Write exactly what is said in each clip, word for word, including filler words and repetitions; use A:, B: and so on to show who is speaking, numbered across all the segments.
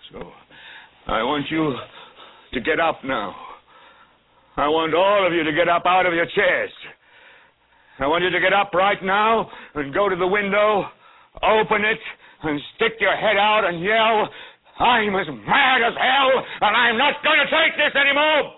A: So I want you to get up now. I want all of you to get up out of your chairs. I want you to get up right now and go to the window, open it, and stick your head out and yell, I'm as mad as hell, and I'm not going to take this anymore!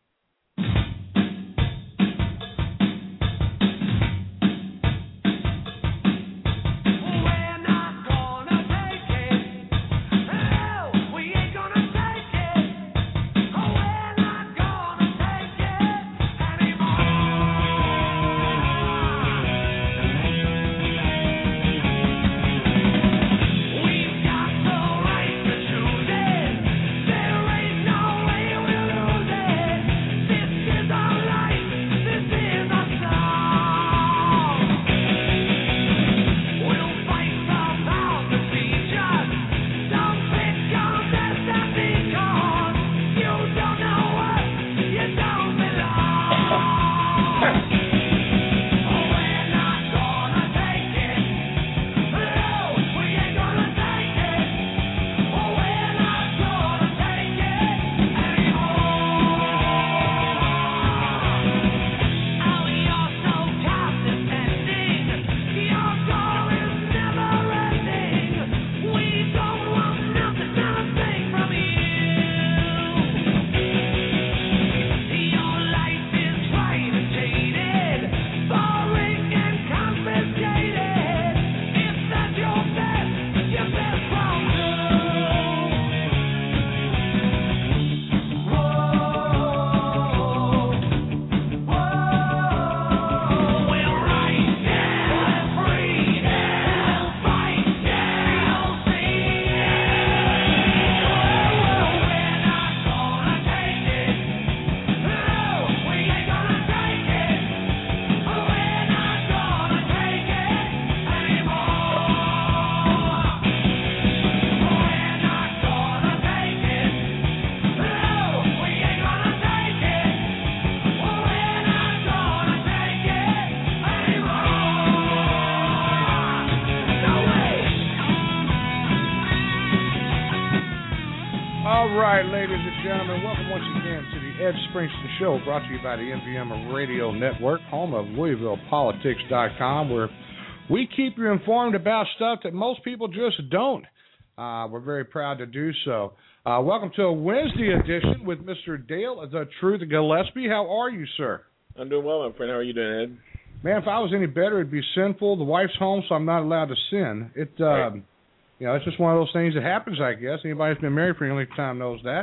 B: Ladies and gentlemen, welcome once again to the Ed Springston Show, brought to you by the M V M Radio Network, home of Louisville Politics dot com, where we keep you informed about stuff that most people just don't. Uh, we're very proud to do so. Uh, welcome to a Wednesday edition with Mister Dale, the Truth Gillespie. How are you, sir?
C: I'm doing well, my friend. How are you doing, Ed?
B: Man, if I was any better, it'd be sinful. The wife's home, so I'm not allowed to sin. It. Uh, right. You know, it's just one of those things that happens, I guess. Anybody who's been married for any length of time knows that.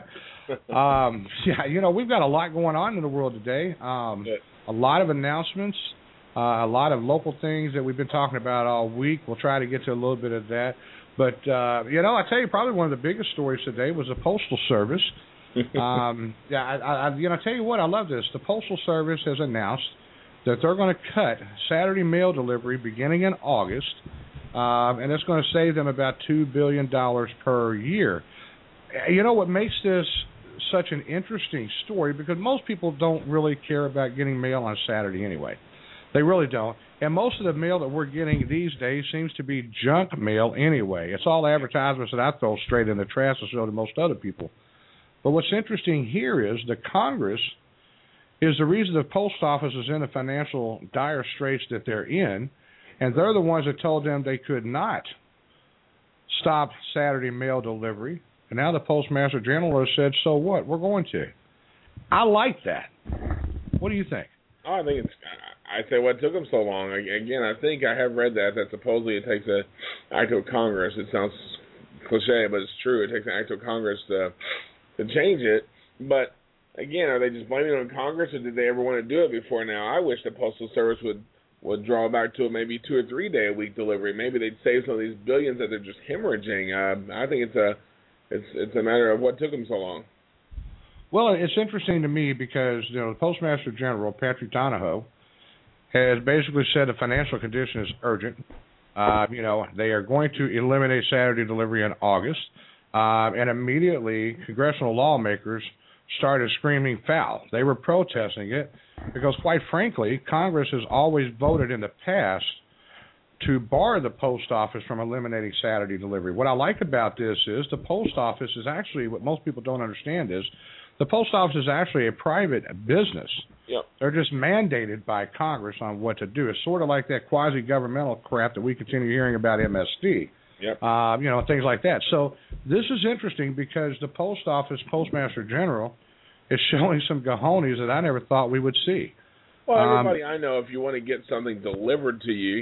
B: um, yeah, you know, we've got a lot going on in the world today. Um,
C: yeah.
B: A lot of announcements, uh, a lot of local things that we've been talking about all week. We'll try to get to a little bit of that. But, uh, you know, I tell you, probably one of the biggest stories today was the Postal Service. um, yeah, I, I, you know, I tell you what, I love this. The Postal Service has announced that they're going to cut Saturday mail delivery beginning in August. Um, and it's going to save them about two billion dollars per year. You know what makes this such an interesting story? Because most people don't really care about getting mail on Saturday anyway. They really don't. And most of the mail that we're getting these days seems to be junk mail anyway. It's all advertisements that I throw straight in the trash and so do most other people. But what's interesting here is the Congress is the reason the post office is in the financial dire straits that they're in. And they're the ones that told them they could not stop Saturday mail delivery. And now the Postmaster General has said, so what? We're going to. I like that. What do you think?
C: Oh, I think it's, I say what took them so long. Again, I think I have read that, that supposedly it takes an act of Congress. It sounds cliche, but it's true. It takes an act of Congress to, to change it. But, again, are they just blaming it on Congress, or did they ever want to do it before now? I wish the Postal Service would would draw back to maybe two or three day a week delivery. Maybe they'd save some of these billions that they're just hemorrhaging. Uh, I think it's a it's it's a matter of what took them so long.
B: Well, it's interesting to me because you know the Postmaster General Patrick Donahoe has basically said the financial condition is urgent. Uh, you know they are going to eliminate Saturday delivery in August, uh, and immediately congressional lawmakers started screaming foul. They were protesting it because, quite frankly, Congress has always voted in the past to bar the post office from eliminating Saturday delivery. What I like about this is the post office is actually, what most people don't understand is, the post office is actually a private business.
C: Yep.
B: They're just mandated by Congress on what to do. It's sort of like that quasi-governmental crap that we continue hearing about M S D.
C: Yep.
B: Uh, you know, things like that. So this is interesting because the post office Postmaster General is showing some cojones that I never thought we would see.
C: Well, everybody
B: um,
C: I know, if you want to get something delivered to you,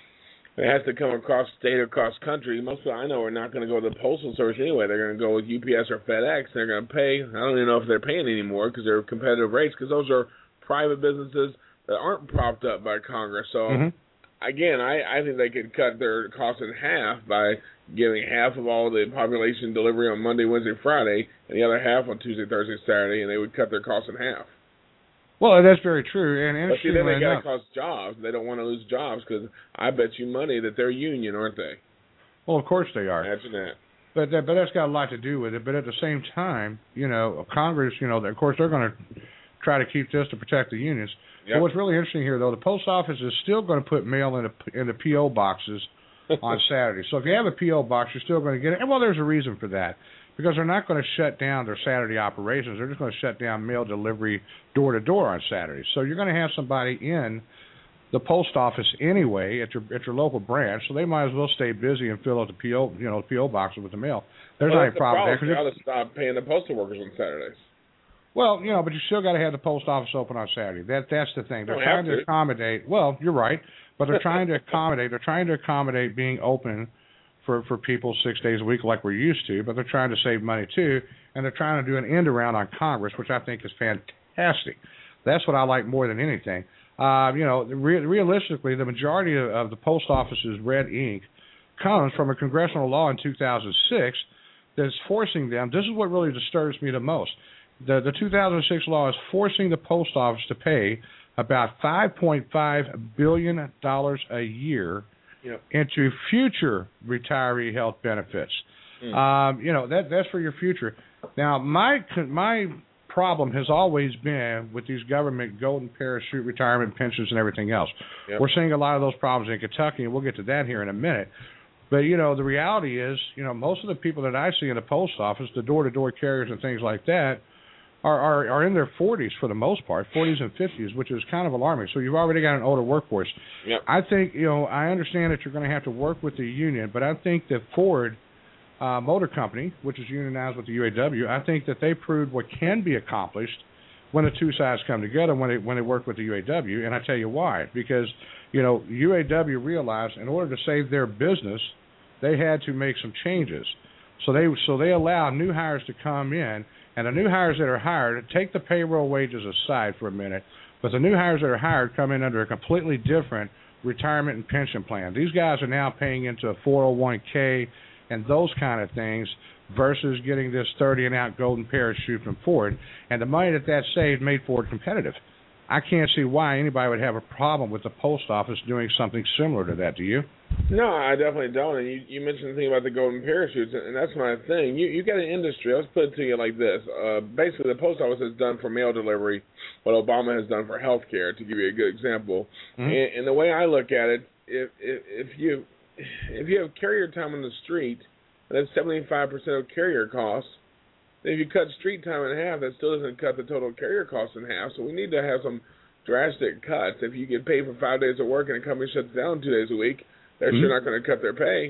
C: it has to come across state or across country. Most people I know are not going to go to the Postal Service anyway. They're going to go with U P S or FedEx. They're going to pay. I don't even know if they're paying anymore because they're competitive rates, because those are private businesses that aren't propped up by Congress. So, mm-hmm. again, I, I think they could cut their costs in half by giving half of all the population delivery on Monday, Wednesday, Friday, and the other half on Tuesday, Thursday, Saturday, and they would cut their costs in half.
B: Well, that's very true. And
C: but see, then they got
B: enough,
C: to cost jobs. They don't want to lose jobs because I bet you money that they're union, aren't they?
B: Well, of course they are.
C: Imagine that.
B: But that, but that's got a lot to do with it. But at the same time, you know, Congress, you know, of course they're going to try to keep this to protect the unions.
C: Yep.
B: But what's really interesting here, though, the post office is still going to put mail in the, in the P O boxes on Saturday. So if you have a P O box, you're still going to get it. And, well, there's a reason for that. Because they're not going to shut down their Saturday operations. They're just going to shut down mail delivery door-to-door on Saturdays. So you're going to have somebody in the post office anyway at your at your local branch, so they might as well stay busy and fill out the P O, you know, the P O boxes with the mail. There's
C: well,
B: not any problem
C: the
B: there.
C: They ought to stop paying the postal workers on Saturdays.
B: Well, you know, but you still got to have the post office open on Saturday. That that's the thing. They're
C: Don't
B: trying
C: have
B: to
C: to.
B: accommodate. Well, you're right, but they're trying to accommodate. They're trying to accommodate being open for for people six days a week like we're used to, but they're trying to save money too, and they're trying to do an end around on Congress, which I think is fantastic. That's what I like more than anything. Uh, you know, re- realistically, the majority of, of the post office's red ink comes from a congressional law in two thousand six that's forcing them. This is what really disturbs me the most. The the two thousand six law is forcing the post office to pay about five point five billion dollars a year Yep. into future retiree health benefits. Mm. Um, you know, that that's for your future. Now, my my problem has always been with these government golden parachute retirement pensions and everything else. Yep. We're seeing a lot of those problems in Kentucky, and we'll get to that here in a minute. But, you know, the reality is, you know, most of the people that I see in the post office, the door-to-door carriers and things like that, Are, are are in their forties for the most part, forties and fifties, which is kind of alarming. So you've already got an older workforce.
C: Yep.
B: I think, you know, I understand that you're going to have to work with the union, but I think that Ford uh, Motor Company, which is unionized with the U A W, I think that they proved what can be accomplished when the two sides come together, when they when they work with the U A W. And I tell you why. Because, you know, U A W realized in order to save their business, they had to make some changes. So they so they allow new hires to come in. And the new hires that are hired, take the payroll wages aside for a minute, but the new hires that are hired come in under a completely different retirement and pension plan. These guys are now paying into a four oh one k and those kind of things versus getting this thirty and out golden parachute from Ford. And the money that that saved made Ford competitive. I can't see why anybody would have a problem with the post office doing something similar to that. Do you?
C: No, I definitely don't. And you, you mentioned the thing about the golden parachutes, and that's my thing. You you got an industry. Let's put it to you like this. Uh, basically, the post office has done for mail delivery what Obama has done for health care, to give you a good example. Mm-hmm. And, and the way I look at it, if, if if you if you have carrier time on the street, that's seventy-five percent of carrier costs. If you cut street time in half, that still doesn't cut the total carrier cost in half. So we need to have some drastic cuts. If you get paid for five days of work and a company shuts down two days a week, they're mm-hmm. sure not going to cut their pay.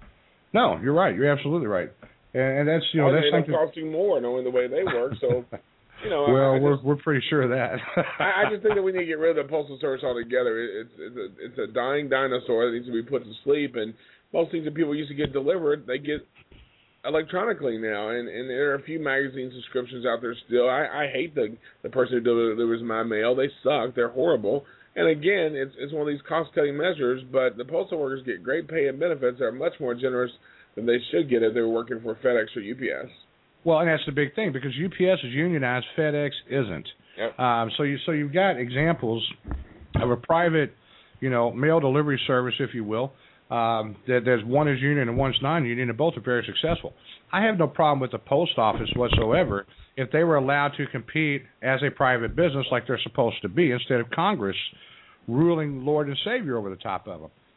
B: No, you're right. You're absolutely right. And, and that's you know
C: well,
B: that's
C: something cost you more knowing the way they work. So you know,
B: well,
C: I, I
B: we're
C: just,
B: we're pretty sure of that.
C: I, I just think that we need to get rid of the postal service altogether. It's it's a, it's a dying dinosaur that needs to be put to sleep. And most things that people used to get delivered, they get electronically now, and, and there are a few magazine subscriptions out there still. I, I hate the the person who delivers my mail. They suck. They're horrible. And again, it's it's one of these cost-cutting measures, but the postal workers get great pay and benefits that are much more generous than they should get if they were working for FedEx or U P S.
B: Well, and that's the big thing, because U P S is unionized, FedEx isn't.
C: Yep.
B: Um, so you so you've got examples of a private, you know, mail delivery service, if you will. Um, that there's one is union and one's non-union, and both are very successful. I have no problem with the post office whatsoever if they were allowed to compete as a private business like they're supposed to be, instead of Congress ruling Lord and Savior over the top of them.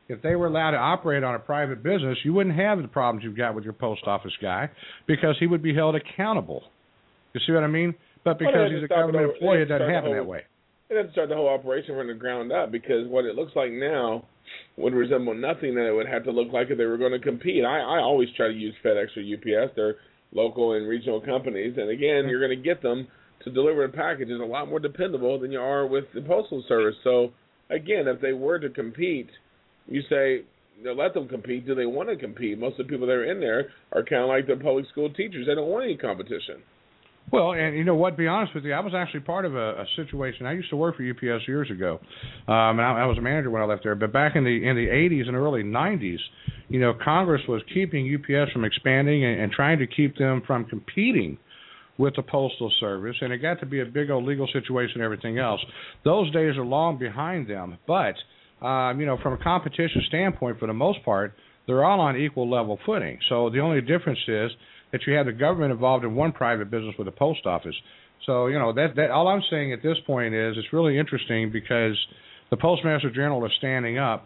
B: if they were allowed to operate on a private business, you wouldn't have the problems you've got with your post office guy because he would be held accountable. You see what I mean? But because
C: well,
B: he's a government employee, it doesn't happen that way.
C: It doesn't start the whole operation from the ground up because what it looks like now would resemble nothing that it would have to look like if they were going to compete. I, I always try to use FedEx or U P S. They're local and regional companies. And, again, you're going to get them to deliver the packages a lot more dependable than you are with the Postal Service. So, again, if they were to compete, you say, you know, let them compete. Do they want to compete? Most of the people that are in there are kind of like the public school teachers. They don't want any competition.
B: Well, and you know what, to be honest with you, I was actually part of a, a situation. I used to work for U P S years ago, um, and I, I was a manager when I left there. But back in the in the eighties and early nineties, you know, Congress was keeping U P S from expanding and, and trying to keep them from competing with the Postal Service, and it got to be a big old legal situation and everything else. Those days are long behind them, but, um, you know, from a competition standpoint, for the most part, they're all on equal level footing. So the only difference is that you have the government involved in one private business with the post office. So, you know, that, that all I'm saying at this point is it's really interesting because the Postmaster General is standing up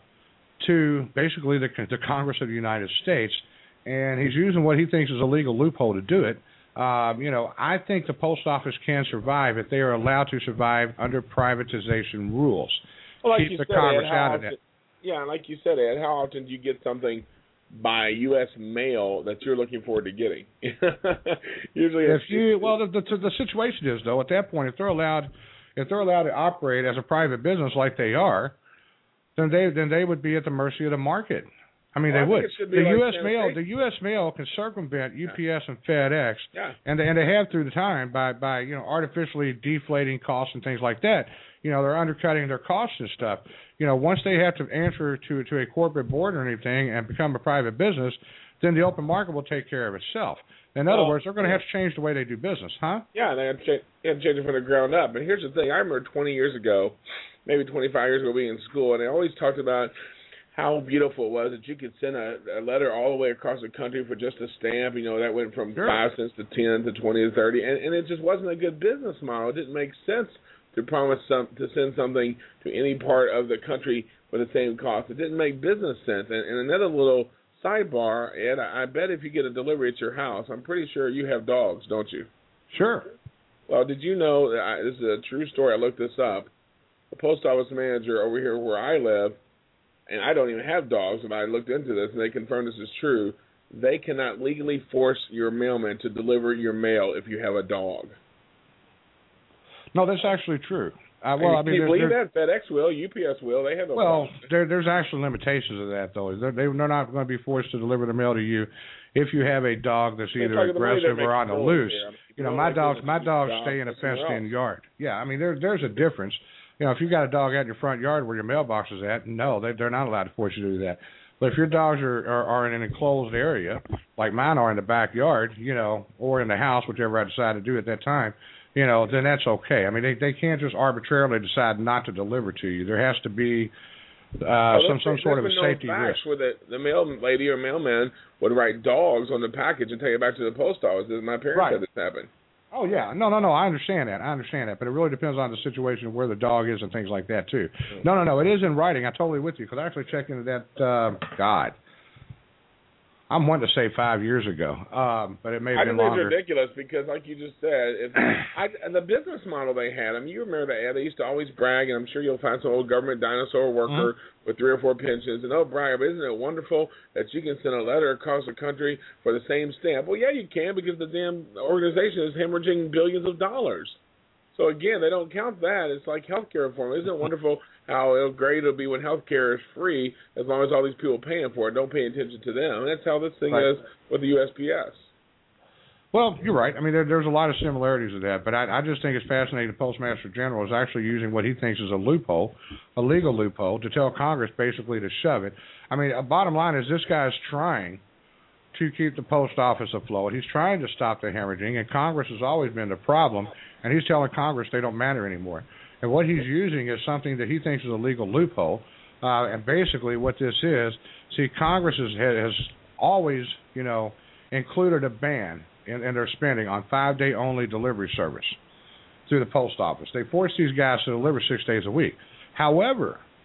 B: to basically the, the Congress of the United States, and he's using what he thinks is a legal loophole to do it. Um, you know, I think the post office can survive if they are allowed to survive under privatization rules.
C: Well, like
B: Keep
C: you
B: the
C: said,
B: Congress
C: Ed,
B: out of
C: often,
B: that.
C: Yeah, like you said, Ed, how often do you get something by U S mail that you're looking forward to getting? Usually,
B: if you well, the, the the situation is though at that point, if they're allowed, if they're allowed to operate as a private business like they are, then they then they would be at the mercy of the market. I mean,
C: well,
B: they
C: I
B: would. The
C: like
B: U S
C: Tennessee.
B: mail, the U S mail can circumvent U P S and FedEx,
C: yeah.
B: and they, and they have through the time by by you know artificially deflating costs and things like that. You know, they're undercutting their costs and stuff. You know, once they have to answer to to a corporate board or anything and become a private business, then the open market will take care of itself. In other
C: well,
B: words, they're going to have to change the way they do business, huh?
C: Yeah, they have to change, they have to change it from the ground up. And here's the thing: I remember twenty years ago, maybe twenty-five years ago, being in school, and they always talked about how beautiful it was that you could send a, a letter all the way across the country for just a stamp. You know, that went from
B: sure.
C: five cents to ten to twenty to thirty, and, and it just wasn't a good business model. It didn't make sense to promise some to send something to any part of the country for the same cost. It didn't make business sense. And, and another little sidebar, Ed, I, I bet if you get a delivery at your house, I'm pretty sure you have dogs, don't you?
B: Sure.
C: Well, did you know that I, this is a true story? I looked this up. The post office manager over here where I live, and I don't even have dogs, but I looked into this, and they confirmed this is true. They cannot legally force your mailman to deliver your mail if you have a dog.
B: No, that's actually true. Uh, well, I mean,
C: can you believe
B: there,
C: that? FedEx will, U P S will. They have no
B: Well,
C: problem.
B: there, there's actual limitations of that, though. They're, they're not going to be forced to deliver the mail to you if you have a dog that's either aggressive or on the loose. You know, my dogs, my dogs stay in a fenced-in yard. Yeah, I mean, there, there's a difference. You know, if you got a dog out in your front yard where your mailbox is at, no, they, they're not allowed to force you to do that. But if your dogs are, are, are in an enclosed area, like mine are in the backyard, you know, or in the house, whichever I decide to do at that time, you know, then that's okay. I mean, they they can't just arbitrarily decide not to deliver to you. There has to be uh, well, some some sort of a safety risk.
C: Where the, the mail lady or mailman would write dogs on the package and take it back to the post office. My parents
B: right.
C: had this happen.
B: Oh, yeah. No, no, no. I understand that. I understand that. But it really depends on the situation of where the dog is and things like that, too. Mm-hmm. No, no, no. It is in writing. I'm totally with you because I actually checked into that, uh, God. I'm wanting to say five years ago, um, but it may have been longer.
C: I think it's ridiculous because, like you just said, if I, the business model they had, I mean, you remember that, they used to always brag, and I'm sure you'll find some old government dinosaur worker mm-hmm. with three or four pensions, and they'll brag, but isn't it wonderful that you can send a letter across the country for the same stamp? Well, yeah, you can because the damn organization is hemorrhaging billions of dollars. So, again, they don't count that. It's like health care reform. Isn't it wonderful how it'll, great it'll be when health care is free as long as all these people paying for it don't pay attention to them? And that's how this thing right. is with the U S P S.
B: Well, you're right. I mean, there, there's a lot of similarities to that. But I, I just think it's fascinating the Postmaster General is actually using what he thinks is a loophole, a legal loophole, to tell Congress basically to shove it. I mean, bottom line is this guy's trying to keep the post office afloat. He's trying to stop the hemorrhaging, and Congress has always been the problem, and he's telling Congress they don't matter anymore. And what he's using is something that he thinks is a legal loophole, uh, and basically what this is, see, Congress has, has always, you know, included a ban in, in their spending on five-day-only delivery service through the post office. They force these guys to deliver six days a week. However,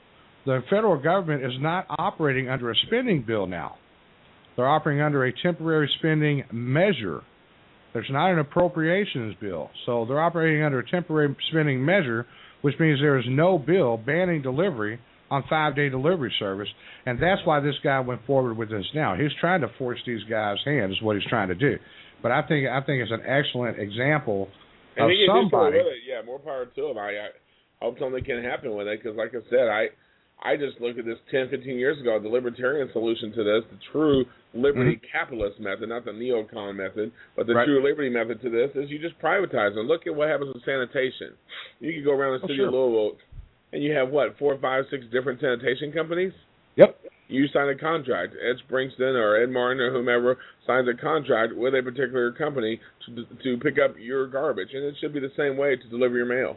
B: the federal government is not operating under a spending bill now. They're operating under a temporary spending measure. There's not an appropriations bill. So they're operating under a temporary spending measure, which means there is no bill banning delivery on five-day delivery service, and that's why this guy went forward with this now. He's trying to force these guys' hands is what he's trying to do. But I think I think it's an excellent example
C: and
B: of
C: he can
B: somebody.
C: Do something with it. Yeah, more power to him. I, I hope something can happen with it because, like I said, I I just looked at this ten, fifteen years ago, the libertarian solution to this, the true liberty mm-hmm. capitalist method, not the neocon method, but the right. true liberty method to this is you just privatize them. Look at what happens with sanitation. You could go around the city oh, sure. of Louisville, and you have, what, four, five, six different sanitation companies?
B: Yep.
C: You sign a contract. Ed Springston or Ed Martin or whomever signs a contract with a particular company to to pick up your garbage, and it should be the same way to deliver your mail.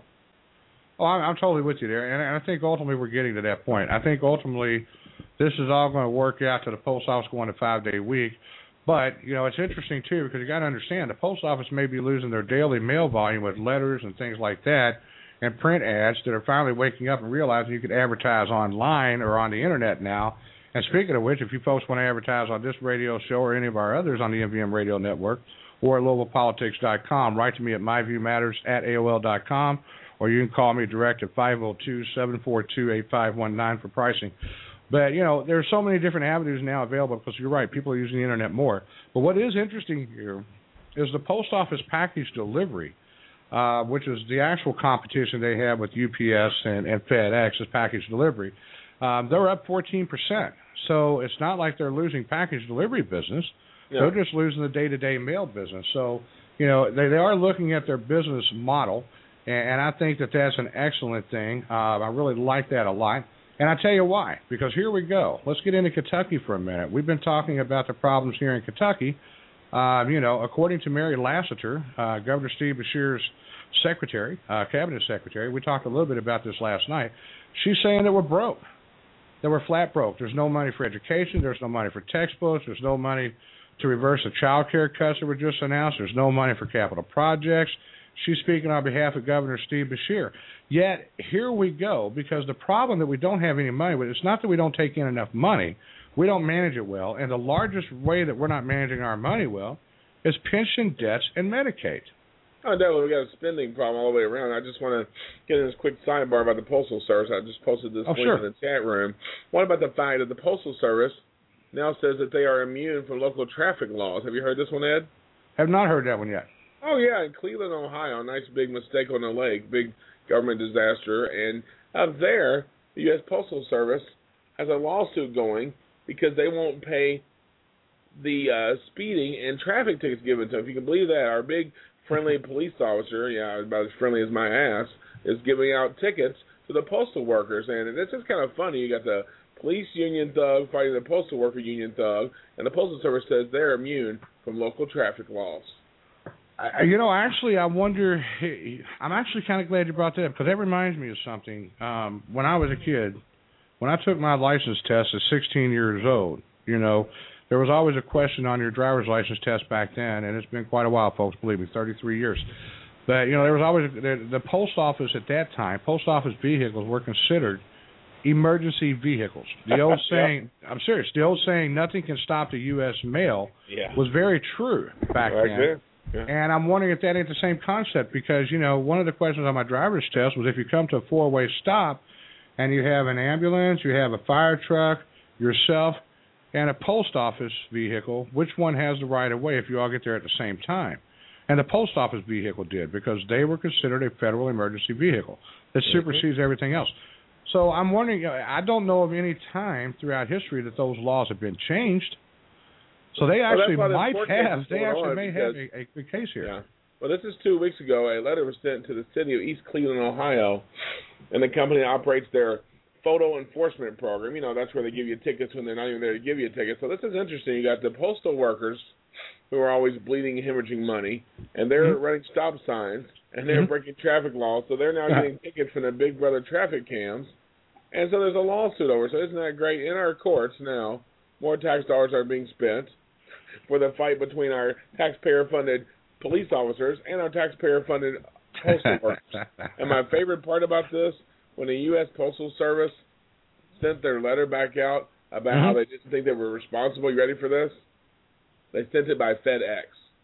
B: Oh, I'm, I'm totally with you there, and I think ultimately we're getting to that point. I think ultimately this is all going to work out to the post office going to five-day week. But, you know, it's interesting, too, because you got to understand the post office may be losing their daily mail volume with letters and things like that and print ads that are finally waking up and realizing you could advertise online or on the Internet now. And speaking of which, if you folks want to advertise on this radio show or any of our others on the M V M Radio Network or at Louisville Politics dot com, write to me at my view matters at A O L dot com, or you can call me direct at five oh two, seven four two, eight five one nine for pricing. But, you know, there are so many different avenues now available because you're right, people are using the Internet more. But what is interesting here is the post office package delivery, uh, which is the actual competition they have with U P S and, and FedEx as package delivery. Um, they're up fourteen percent. So it's not like they're losing package delivery business. Yeah. They're just losing the day-to-day mail business. So, you know, they, they are looking at their business model, and, and I think that that's an excellent thing. Uh, I really like that a lot. And I tell you why, because here we go. Let's get into Kentucky for a minute. We've been talking about the problems here in Kentucky. Uh, you know, according to Mary Lassiter, uh, Governor Steve Beshear's secretary, uh, cabinet secretary, we talked a little bit about this last night. She's saying that we're broke. That we're flat broke. There's no money for education. There's no money for textbooks. There's no money to reverse the child care cuts that were just announced. There's no money for capital projects. She's speaking on behalf of Governor Steve Beshear. Yet, here we go, because the problem that we don't have any money with, it's not that we don't take in enough money. We don't manage it well. And the largest way that we're not managing our money well is pension debts and Medicaid.
C: Oh, definitely. We got a spending problem all the way around. I just want to get in this quick sidebar about the Postal Service. I just posted this
B: oh,
C: link
B: sure.
C: in the chat room. What about the fact that the Postal Service now says that they are immune from local traffic laws? Have you heard this one, Ed?
B: Have not heard that one yet.
C: Oh, yeah, in Cleveland, Ohio, nice big mistake on the lake, big government disaster. And up there, the U S Postal Service has a lawsuit going because they won't pay the uh, speeding and traffic tickets given to them. If you can believe that, our big friendly police officer, yeah, about as friendly as my ass, is giving out tickets to the postal workers. And this is kind of funny. You got the police union thug fighting the postal worker union thug, and the Postal Service says they're immune from local traffic laws.
B: I, you know, actually, I wonder, I'm actually kind of glad you brought that up, because that reminds me of something. Um, when I was a kid, when I took my license test at sixteen years old, you know, there was always a question on your driver's license test back then, and it's been quite a while, folks, believe me, thirty-three years. But, you know, there was always, the, the post office at that time, post office vehicles were considered emergency vehicles. The old saying, yeah. I'm serious, the old saying, nothing can stop the U S mail
C: yeah.
B: was very true back
C: right
B: then.
C: There. Yeah.
B: And I'm wondering if that ain't the same concept, because, you know, one of the questions on my driver's test was if you come to a four-way stop and you have an ambulance, you have a fire truck, yourself, and a post office vehicle, which one has the right of way if you all get there at the same time? And the post office vehicle did, because they were considered a federal emergency vehicle that supersedes mm-hmm. everything else. So I'm wondering, I don't know of any time throughout history that those laws have been changed. So they actually well, might have, they actually may because, have a, a good case here.
C: Yeah. Well, this is two weeks ago. A letter was sent to the city of East Cleveland, Ohio, and the company operates their photo enforcement program. You know, that's where they give you tickets when they're not even there to give you a ticket. So this is interesting. You got the postal workers who are always bleeding and hemorrhaging money, and they're mm-hmm. running stop signs, and they're mm-hmm. breaking traffic laws. So they're now getting tickets from the Big Brother traffic cams. And so there's a lawsuit over. So isn't that great? In our courts now, more tax dollars are being spent for the fight between our taxpayer-funded police officers and our taxpayer-funded postal workers. And my favorite part about this, when the U S Postal Service sent their letter back out about
B: mm-hmm.
C: how they didn't think they were responsible. You ready for this? They sent it by FedEx.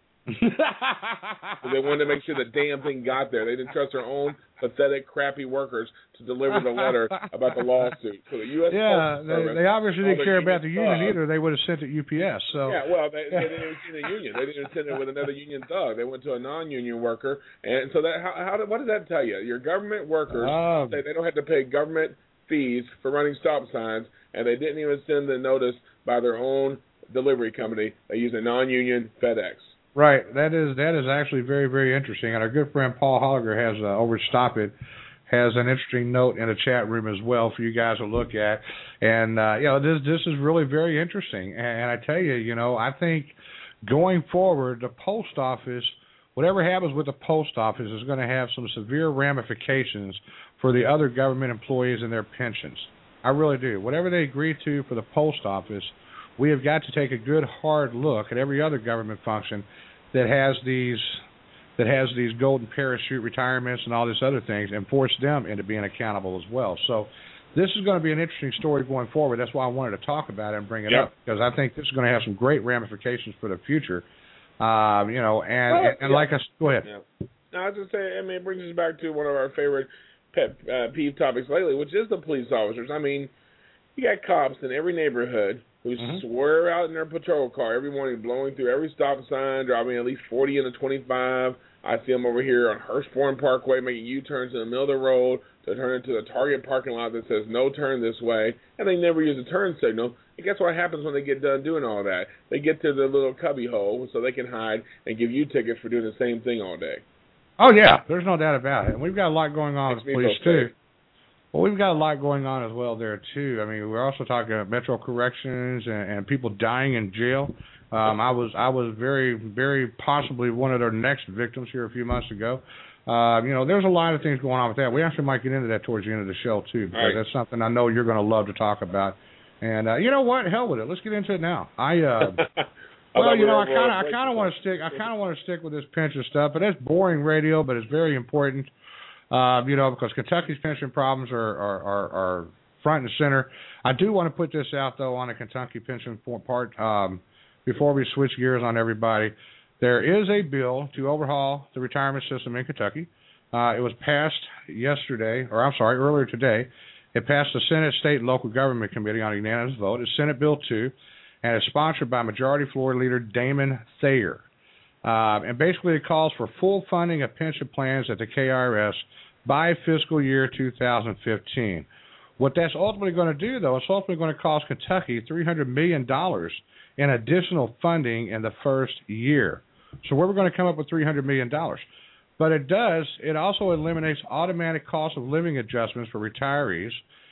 C: So they wanted to make sure the damn thing got there. They didn't trust their own pathetic, crappy workers to deliver the letter about the lawsuit. So the U S
B: Yeah,
C: Postal Service,
B: they, they obviously didn't care about the union
C: thug.
B: either. They would have sent it U P S. So
C: yeah, well, they, they didn't even send a union. They didn't even send it with another union thug. They went to a non-union worker, and so that how, how did, what does that tell you? Your government workers
B: um,
C: say they don't have to pay government fees for running stop signs, and they didn't even send the notice by their own delivery company. They use a non-union FedEx.
B: Right. That is that is actually very, very interesting. And our good friend Paul Holliger has uh, over Stop It has an interesting note in the chat room as well for you guys to look at. And uh, you know, this this is really very interesting. And, and I tell you, you know, I think going forward, the post office, whatever happens with the post office, is going to have some severe ramifications for the other government employees and their pensions. I really do. Whatever they agree to for the post office, we have got to take a good hard look at every other government function that has these that has these golden parachute retirements and all these other things, and force them into being accountable as well. So this is going to be an interesting story going forward. That's why I wanted to talk about it and bring it
C: yep.
B: up, because I think this is going to have some great ramifications for the future. Uh, you know, and,
C: well,
B: and, and
C: yeah.
B: like I go ahead.
C: Yeah. No, I was just say, I mean, it brings us back to one of our favorite pet uh, peeve topics lately, which is the police officers. I mean, you got cops in every neighborhood who
B: Mm-hmm.
C: swear out in their patrol car every morning, blowing through every stop sign, driving at least forty in a twenty-five. I see them over here on Hurstbourne Parkway making U-turns in the middle of the road to turn into the Target parking lot that says no turn this way, and they never use a turn signal. And guess what happens when they get done doing all that? They get to the little cubby hole so they can hide and give you tickets for doing the same thing all day.
B: Oh, yeah, there's no doubt about it. And we've got a lot going on with the police, too.
C: Safe.
B: Well, we've got a lot going on as well there, too. I mean, we're also talking about Metro Corrections and, and people dying in jail. Um, I was I was very, very possibly one of their next victims here a few months ago. Uh, you know, there's a lot of things going on with that. We actually might get into that towards the end of the show, too, because
C: right.
B: that's something I know you're going to love to talk about. And uh, you know what? Hell with it. Let's get into it now. I uh, well, you know, I kind of I kind of want to stick I kind of want to stick with this pension stuff, but it's boring radio, but it's very important. Uh, you know, because Kentucky's pension problems are, are, are, are front and center. I do want to put this out, though, on the Kentucky pension part um, before we switch gears on everybody. There is a bill to overhaul the retirement system in Kentucky. Uh, it was passed yesterday, or I'm sorry, earlier today. It passed the Senate State and Local Government Committee on a unanimous vote. It's Senate Bill two, and it's sponsored by Majority Floor Leader Damon Thayer. Uh, and basically it calls for full funding of pension plans at the K I R S by fiscal year two thousand fifteen. What that's ultimately going to do, though, it's ultimately going to cost Kentucky three hundred million dollars in additional funding in the first year. So where we're going to come up with three hundred million dollars. But it does, it also eliminates automatic cost of living adjustments for retirees.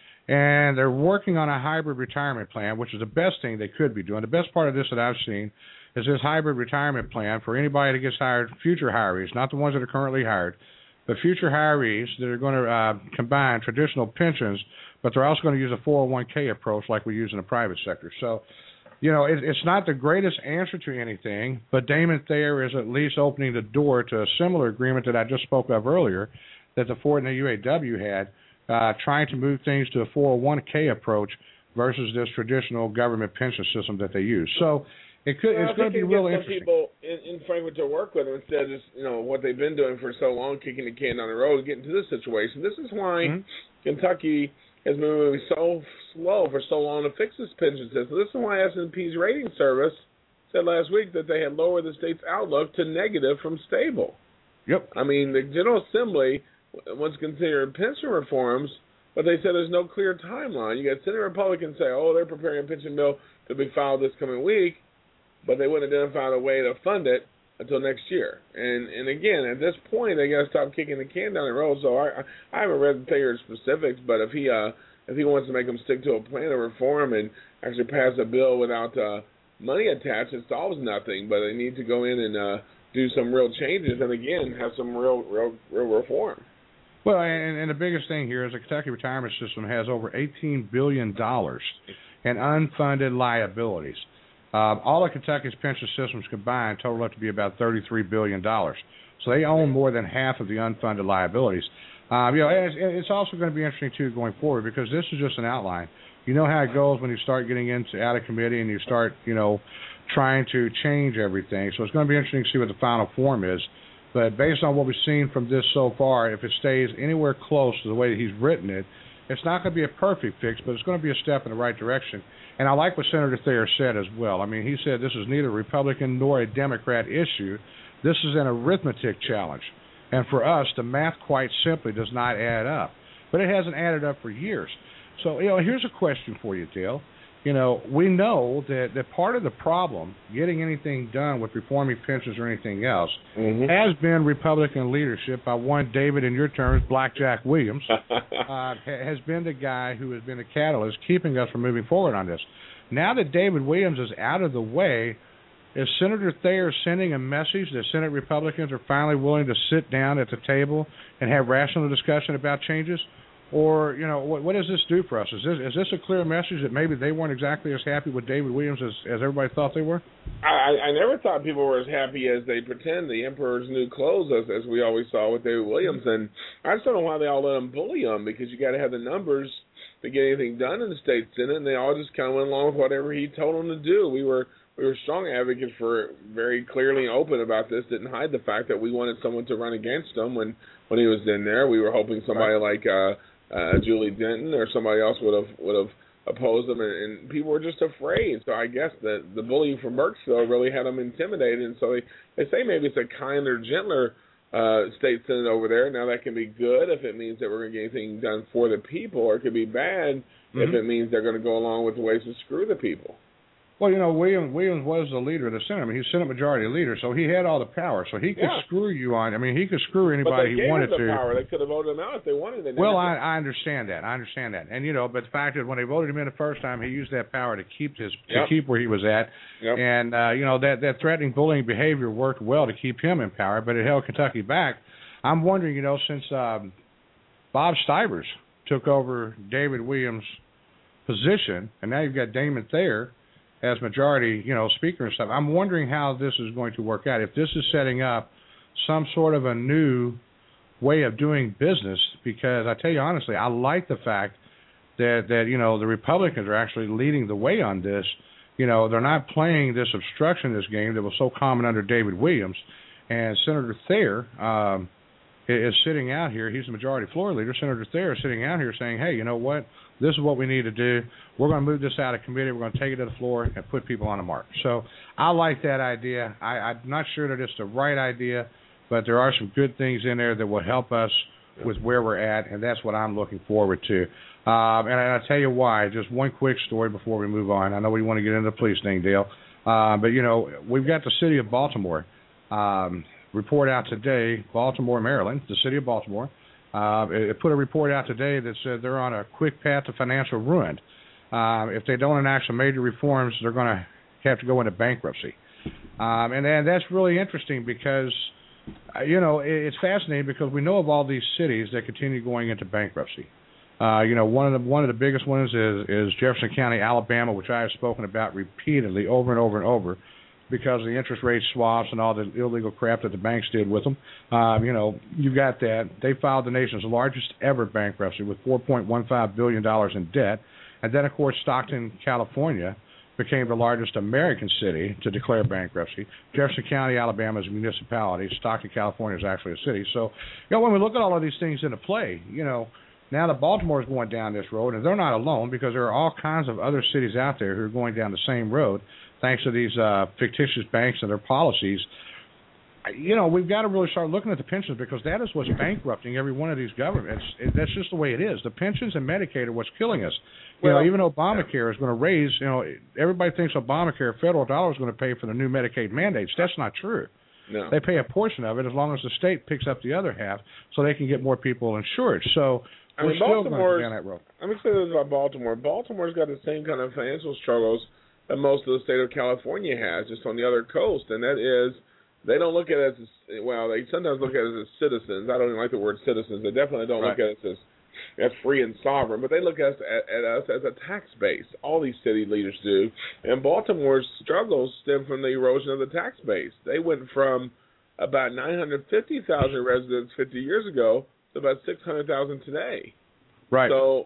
B: And they're working on a hybrid retirement plan, which is the best thing they could be doing. The best part of this that I've seen is this hybrid retirement plan for anybody that gets hired, future hirees, not the ones that are currently hired, but future hirees that are going to uh, combine traditional pensions, but they're also going to use a four oh one k approach like we use in the private sector. So, you know, it, it's not the greatest answer to anything, but Damon Thayer is at least opening the door to a similar agreement that I just spoke of earlier that the Ford and the U A W had, uh, trying to move things to a four oh one k approach versus this traditional government pension system that they use. So it could,
C: well,
B: it's going to be real interesting.
C: People in, in Frankfurt to work with them instead of just, you know, what they've been doing for so long, kicking the can down the road, getting to this situation. This is why mm-hmm. Kentucky has been moving so slow for so long to fix this pension system. This is why S and P's rating service said last week that they had lowered the state's outlook to negative from stable.
B: Yep.
C: I mean, the General Assembly wants to consider pension reforms, but they said there's no clear timeline. You got Senate Republicans say, oh, they're preparing a pension bill to be filed this coming week, but they wouldn't identify a way to fund it until next year. And and again, at this point, they got to stop kicking the can down the road. So I I haven't read Thayer's specifics, but if he uh if he wants to make them stick to a plan of reform and actually pass a bill without uh, money attached, it solves nothing. But they need to go in and uh, do some real changes, and again, have some real real real reform.
B: Well, and, and the biggest thing here is the Kentucky retirement system has over eighteen billion dollars in unfunded liabilities. Uh, all of Kentucky's pension systems combined total up to be about thirty-three billion dollars. So they own more than half of the unfunded liabilities. Uh, you know, and it's, it's also going to be interesting, too, going forward, because this is just an outline. You know how it goes when you start getting into out of committee and you start, you know, trying to change everything. So it's going to be interesting to see what the final form is. But based on what we've seen from this so far, if it stays anywhere close to the way that he's written it, it's not going to be a perfect fix, but it's going to be a step in the right direction. And I like what Senator Thayer said as well. I mean, he said this is neither a Republican nor a Democrat issue. This is an arithmetic challenge. And for us, the math quite simply does not add up. But it hasn't added up for years. So, you know, here's a question for you, Dale. You know, we know that, that part of the problem, getting anything done with reforming pensions or anything else, mm-hmm. has been Republican leadership by one David, in your terms, Blackjack Williams, uh, has been the guy who has been the catalyst keeping us from moving forward on this. Now that David Williams is out of the way, is Senator Thayer sending a message that Senate Republicans are finally willing to sit down at the table and have rational discussion about changes? Or, you know, what, what does this do for us? Is this is this a clear message that maybe they weren't exactly as happy with David Williams as, as everybody thought they were?
C: I, I never thought people were as happy as they pretend. The emperor's new clothes, as, as we always saw with David Williams. And I just don't know why they all let him bully him, because you got to have the numbers to get anything done in the state Senate, and they all just kind of went along with whatever he told them to do. We were we were strong advocates for very clearly and open about this, didn't hide the fact that we wanted someone to run against him when, when he was in there. We were hoping somebody right. like uh, uh, Julie Denton or somebody else would have would have opposed him, and, and people were just afraid. So I guess the the bullying from Burkesville really had them intimidated, and so they, they say maybe it's a kinder, gentler uh, state senate over there. Now that can be good if it means that we're going to get anything done for the people, or it could be bad mm-hmm. if it means they're going to go along with the ways to screw the people.
B: Well, you know, Williams, Williams was the leader of the Senate. I mean, he's Senate Majority Leader, so he had all the power. So he could yeah. screw you on. I mean, he could screw anybody he wanted
C: to. But they gave him the
B: to.
C: power. They could have voted him out if they wanted. They
B: well, I, I understand that. I understand that. And you know, but the fact is, when they voted him in the first time, he used that power to keep his to
C: yep.
B: keep where he was at.
C: Yep.
B: And uh, you know, that that threatening, bullying behavior worked well to keep him in power, but it held Kentucky back. I'm wondering, you know, since um, Bob Stivers took over David Williams' position, and now you've got Damon Thayer as majority, you know, speaker and stuff. I'm wondering how this is going to work out. If this is setting up some sort of a new way of doing business, because I tell you honestly, I like the fact that, that you know, the Republicans are actually leading the way on this. You know, they're not playing this obstructionist game that was so common under David Williams. And Senator Thayer um, is sitting out here. He's the majority floor leader. Senator Thayer is sitting out here saying, hey, you know what? This is what we need to do. We're going to move this out of committee. We're going to take it to the floor and put people on the mark. So I like that idea. I, I'm not sure that it's the right idea, but there are some good things in there that will help us with where we're at, and that's what I'm looking forward to. Um, and I'll tell you why. Just one quick story before we move on. I know we want to get into the police thing, Dale. Uh, but, you know, we've got the city of Baltimore. Um, report out today, Baltimore, Maryland, the city of Baltimore. Uh, it put a report out today that said they're on a quick path to financial ruin. Uh, if they don't enact some major reforms, they're going to have to go into bankruptcy. Um, and, and that's really interesting because, uh, you know, it, it's fascinating because we know of all these cities that continue going into bankruptcy. Uh, you know, one of the one of the biggest ones is, is Jefferson County, Alabama, which I have spoken about repeatedly over and over and over, because of the interest rate swaps and all the illegal crap that the banks did with them. Um, you know, you've got that. They filed the nation's largest ever bankruptcy with four point one five billion dollars in debt. And then, of course, Stockton, California, became the largest American city to declare bankruptcy. Jefferson County, Alabama is a municipality. Stockton, California is actually a city. So, you know, when we look at all of these things into play, you know, now that Baltimore is going down this road, and they're not alone because there are all kinds of other cities out there who are going down the same road, thanks to these uh, fictitious banks and their policies. You know, we've got to really start looking at the pensions because that is what's bankrupting every one of these governments. It, that's just the way it is. The pensions and Medicaid are what's killing us. You well, know, even Obamacare is going to raise, you know, everybody thinks Obamacare, federal dollars, is going to pay for the new Medicaid mandates. That's not true.
C: No.
B: They pay a portion of it as long as the state picks up the other half so they can get more people insured. So
C: I
B: we're
C: mean,
B: still going to go down that road.
C: I'm excited about Baltimore. Baltimore's got the same kind of financial struggles that most of the state of California has, just on the other coast, and that is they don't look at it as, well, they sometimes look at it as citizens. I don't even like the word citizens. They definitely don't
B: right.
C: look at us as, as free and sovereign, but they look at us, at, at us as a tax base. All these city leaders do. And Baltimore's struggles stem from the erosion of the tax base. They went from about nine hundred fifty thousand residents fifty years ago to about six hundred thousand today.
B: Right.
C: So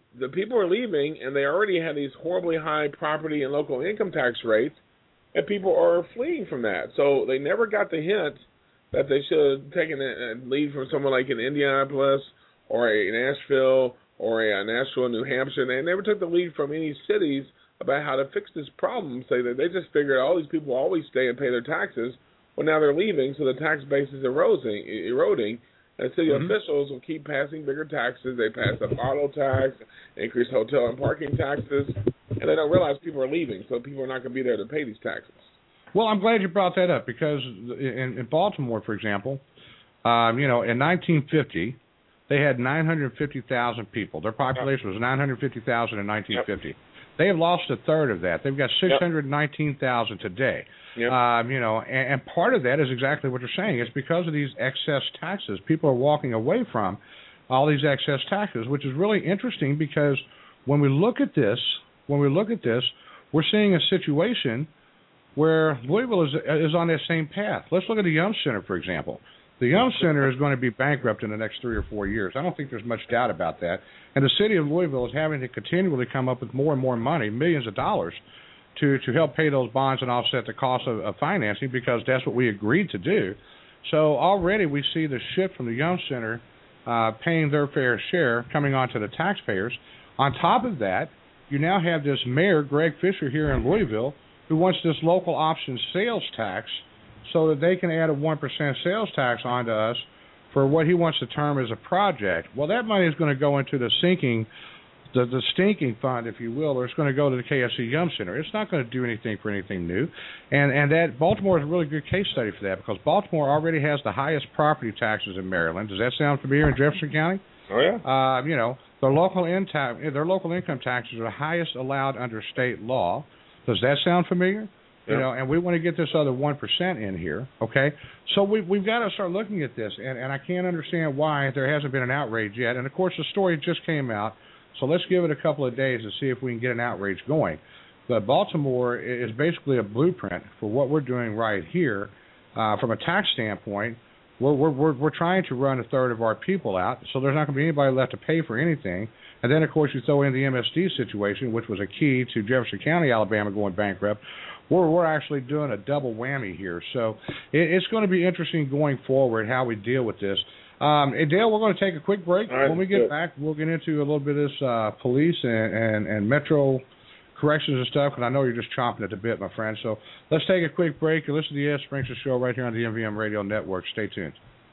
C: the people are leaving, and they already had these horribly high property and local income tax rates, and people are fleeing from that. So they never got the hint that they should have taken a lead from someone like in Indianapolis or a Nashville or a Nashville, New Hampshire. They never took the lead from any cities about how to fix this problem. So that they just figured all these people always stay and pay their taxes. Well, now they're leaving, so the tax base is eroding, eroding and city mm-hmm. officials will keep passing bigger taxes. They pass a auto tax, increase hotel and parking taxes, and they don't realize people are leaving, so people are not going to be there to pay these taxes.
B: Well, I'm glad you brought that up because in, in Baltimore, for example, um, you know, in nineteen fifty, they had nine hundred fifty thousand people. Their population yep. was nine hundred fifty thousand in nineteen fifty. Yep. They have lost a third of that. They've got six hundred nineteen thousand yep. today. Yep. Um, you know, and, and part of that is exactly what you're saying. It's because of these excess taxes. People are walking away from all these excess taxes, which is really interesting because when we look at this, when we look at this, we're seeing a situation where Louisville is is on that same path. Let's look at the Yum Center, for example. The Yum Center is going to be bankrupt in the next three or four years. I don't think there's much doubt about that. And the city of Louisville is having to continually come up with more and more money, millions of dollars, to, to help pay those bonds and offset the cost of, of financing because that's what we agreed to do. So already we see the shift from the Yum Center uh, paying their fair share coming on to the taxpayers. On top of that, you now have this mayor, Greg Fisher, here in Louisville, who wants this local option sales tax so that they can add a one percent sales tax onto us for what he wants to term as a project. Well, that money is going to go into the sinking, the, the stinking fund, if you will, or it's going to go to the K F C Yum Center. It's not going to do anything for anything new. And and that Baltimore is a really good case study for that because Baltimore already has the highest property taxes in Maryland. Does that sound familiar in Jefferson County?
C: Oh, yeah.
B: Uh, you know, their local, in ta- their local income taxes are the highest allowed under state law. Does that sound familiar? Yep. You know, and we want to get this other one percent in here, okay? So we, we've got to start looking at this, and, and I can't understand why there hasn't been an outrage yet. And, of course, the story just came out, so let's give it a couple of days to see if we can get an outrage going. But Baltimore is basically a blueprint for what we're doing right here. Uh, from a tax standpoint, we're, we're, we're, we're trying to run a third of our people out, so there's not going to be anybody left to pay for anything. And then, of course, you throw in the M S D situation, which was a key to Jefferson County, Alabama, going bankrupt. We're, we're actually doing a double whammy here. So it, it's going to be interesting going forward how we deal with this. Um, hey, Dale, we're going to take a quick break.
C: Right,
B: when we get
C: good.
B: back, we'll get into a little bit of this uh, police and, and, and metro corrections and stuff, and I know you're just chomping at the bit, my friend. So let's take a quick break and listen to the Ed Sprinkler Show right here on the M V M Radio Network. Stay tuned.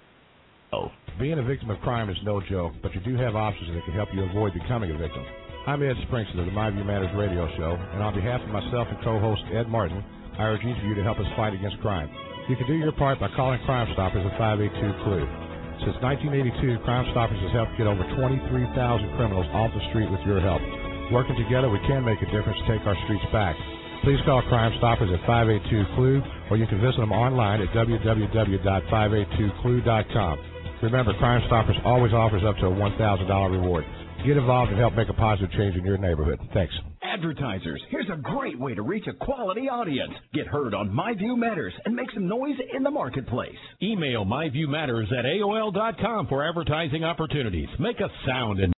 D: Oh, being a victim of crime is no joke, but you do have options that can help you avoid becoming a victim. I'm Ed Sprinkler of the My View Matters radio show, and on behalf of myself and co-host Ed Martin, I urge each of you to help us fight against crime. You can do your part by calling Crime Stoppers at five eight two, C L U E. Since nineteen eighty-two, Crime Stoppers has helped get over twenty-three thousand criminals off the street with your help. Working together, we can make a difference to take our streets back. Please call Crime Stoppers at five eight two, C L U E, or you can visit them online at w w w dot five eight two C L U E dot com. Remember, Crime Stoppers always offers up to a one thousand dollars reward. Get involved and help make a positive change in your neighborhood. Thanks.
E: Advertisers, here's a great way to reach a quality audience. Get heard on My View Matters and make some noise in the marketplace.
F: Email myviewmatters at A O L dot com for advertising opportunities. Make a sound and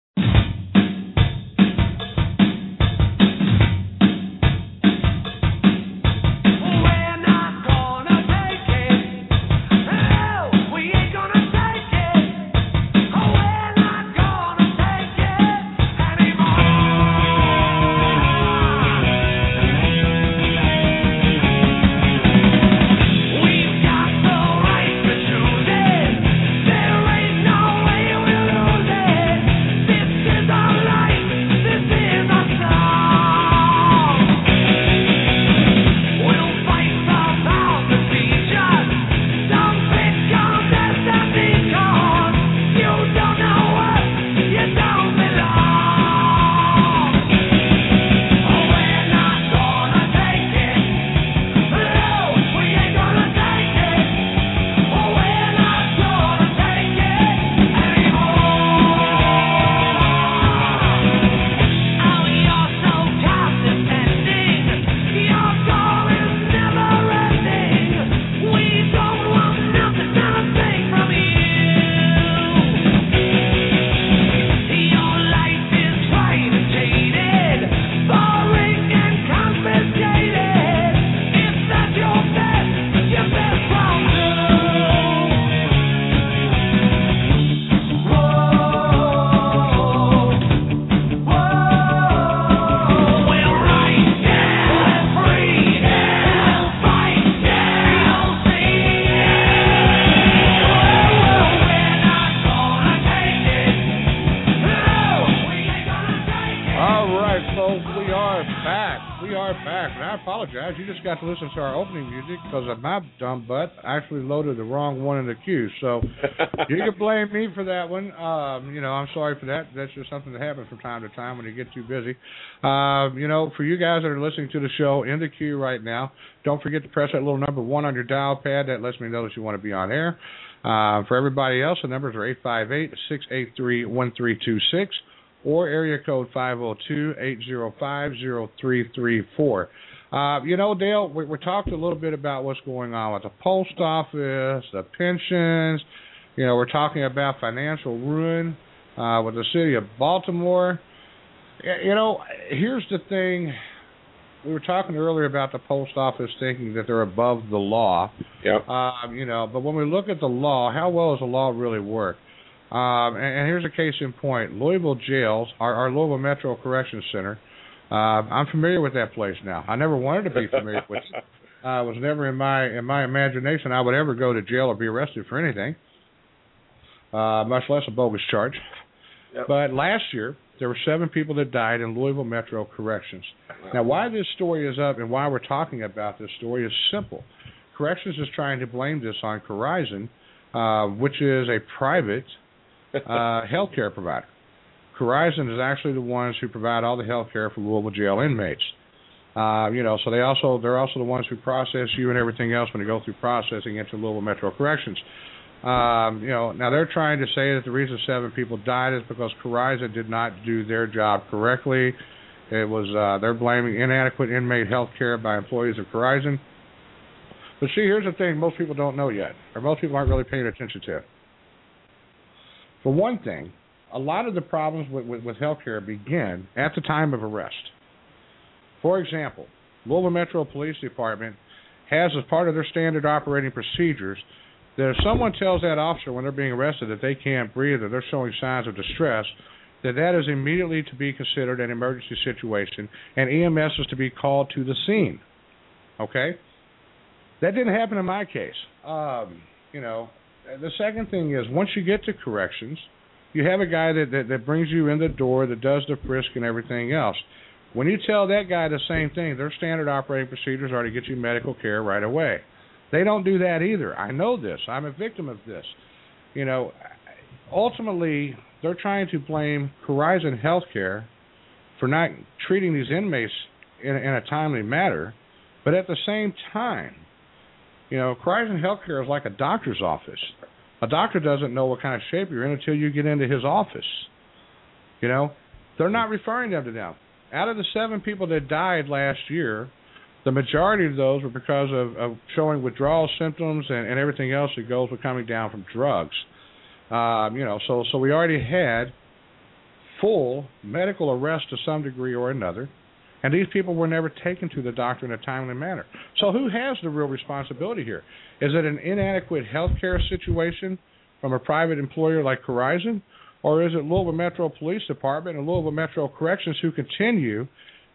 G: There ain't no way we'll lose it.
B: apologize. You just got to listen to our opening music because of my dumb butt actually loaded the wrong one in the queue. So you can blame me for that one. Um, you know, I'm sorry for that. That's just something that happens from time to time when you get too busy. Um, you know, for you guys that are listening to the show in the queue right now, don't forget to press that little number one on your dial pad. That lets me know that you want to be on air. Uh, for everybody else, the numbers are eight five eight, six eight three, one three two six or area code five oh two, eight oh five, oh three three four. Uh, you know, Dale, we, we talked a little bit about what's going on with the post office, the pensions. You know, we're talking about financial ruin uh, with the city of Baltimore. You know, here's the thing. We were talking earlier about the post office thinking that they're above the law.
C: Yep.
B: Um, you know, but when we look at the law, how well does the law really work? Um, and, and here's a case in point. Louisville jails, our, our Louisville Metro Correction Center. Uh, I'm familiar with that place now. I never wanted to be familiar with it. Uh, it was never in my in my imagination I would ever go to jail or be arrested for anything, uh, much less a bogus charge. Yep. But last year, there were seven people that died in Louisville Metro Corrections. Now, why this story is up and why we're talking about this story is simple. Corrections is trying to blame this on Corizon, uh, which is a private uh, health care provider. Corizon is actually the ones who provide all the health care for Louisville jail inmates. Uh, you know, so they also they're also the ones who process you and everything else when you go through processing into Louisville Metro Corrections. Um, you know, now they're trying to say that the reason seven people died is because Corizon did not do their job correctly. It was uh, they're blaming inadequate inmate health care by employees of Corizon. But see, here's the thing: most people don't know yet, or most people aren't really paying attention to. For one thing, a lot of the problems with, with, with health care begin at the time of arrest. For example, Louisville Metro Police Department has, as part of their standard operating procedures, that if someone tells that officer when they're being arrested that they can't breathe or they're showing signs of distress, that that is immediately to be considered an emergency situation, and E M S is to be called to the scene. Okay? That didn't happen in my case. Um, you know, the second thing is, once you get to corrections, you have a guy that, that, that brings you in the door, that does the frisk and everything else. When you tell that guy the same thing, their standard operating procedures are to get you medical care right away. They don't do that either. I know this. I'm a victim of this. You know, ultimately, they're trying to blame Corizon Healthcare for not treating these inmates in, in a timely manner, but at the same time, you know, Corizon Healthcare is like a doctor's office. A doctor doesn't know what kind of shape you're in until you get into his office. You know, they're not referring them to them. Out of the seven people that died last year, the majority of those were because of, of showing withdrawal symptoms and, and everything else that goes with coming down from drugs. Um, you know, so so we already had full medical arrest to some degree or another, and these people were never taken to the doctor in a timely manner. So who has the real responsibility here? Is it an inadequate health care situation from a private employer like Corizon, or is it Louisville Metro Police Department and Louisville Metro Corrections who continue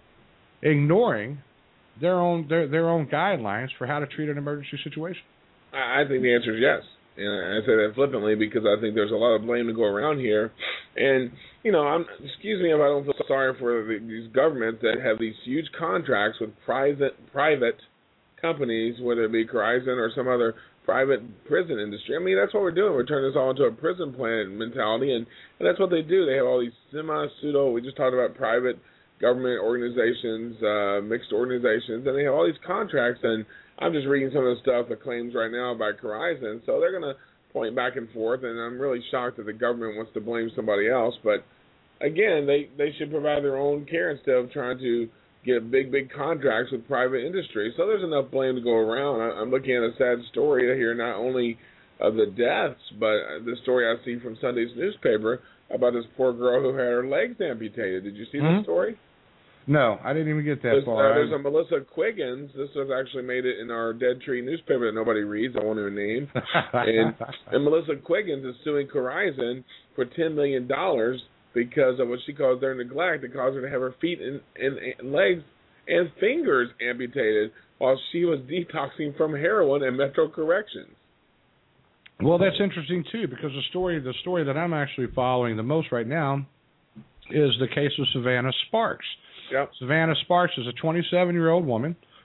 B: ignoring their own their, their own guidelines for how to treat an emergency situation?
C: I think the answer is yes. And I say that flippantly because I think there's a lot of blame to go around here. And, you know, I'm, excuse me if I don't feel sorry for the, these governments that have these huge contracts with private private companies, whether it be Corizon or some other private prison industry. I mean, that's what we're doing. We're turning this all into a prison plan mentality, and, and that's what they do. They have all these semi-pseudo, we just talked about private government organizations, uh, mixed organizations, and they have all these contracts, and I'm just reading some of the stuff, the claims right now by Corizon, so they're going to point back and forth, and I'm really shocked that the government wants to blame somebody else, but again, they, they should provide their own care instead of trying to get big, big contracts with private industry. So there's enough blame to go around. I, I'm looking at a sad story here, not only of the deaths, but the story I see from Sunday's newspaper about this poor girl who had her legs amputated. Did you see mm-hmm. the story?
B: No, I didn't even get that
C: there's,
B: far.
C: Uh, there's a Melissa Quiggins. This was actually made it in our Dead Tree newspaper that nobody reads. I won't even name. and, and Melissa Quiggins is suing Corizon for ten million dollars because of what she calls their neglect. It caused her to have her feet and, and, and legs and fingers amputated while she was detoxing from heroin and Metro Corrections.
B: Well, that's interesting, too, because the story the story that I'm actually following the most right now is the case of Savannah Sparks.
C: Yep.
B: Savannah Sparks is a twenty-seven-year-old woman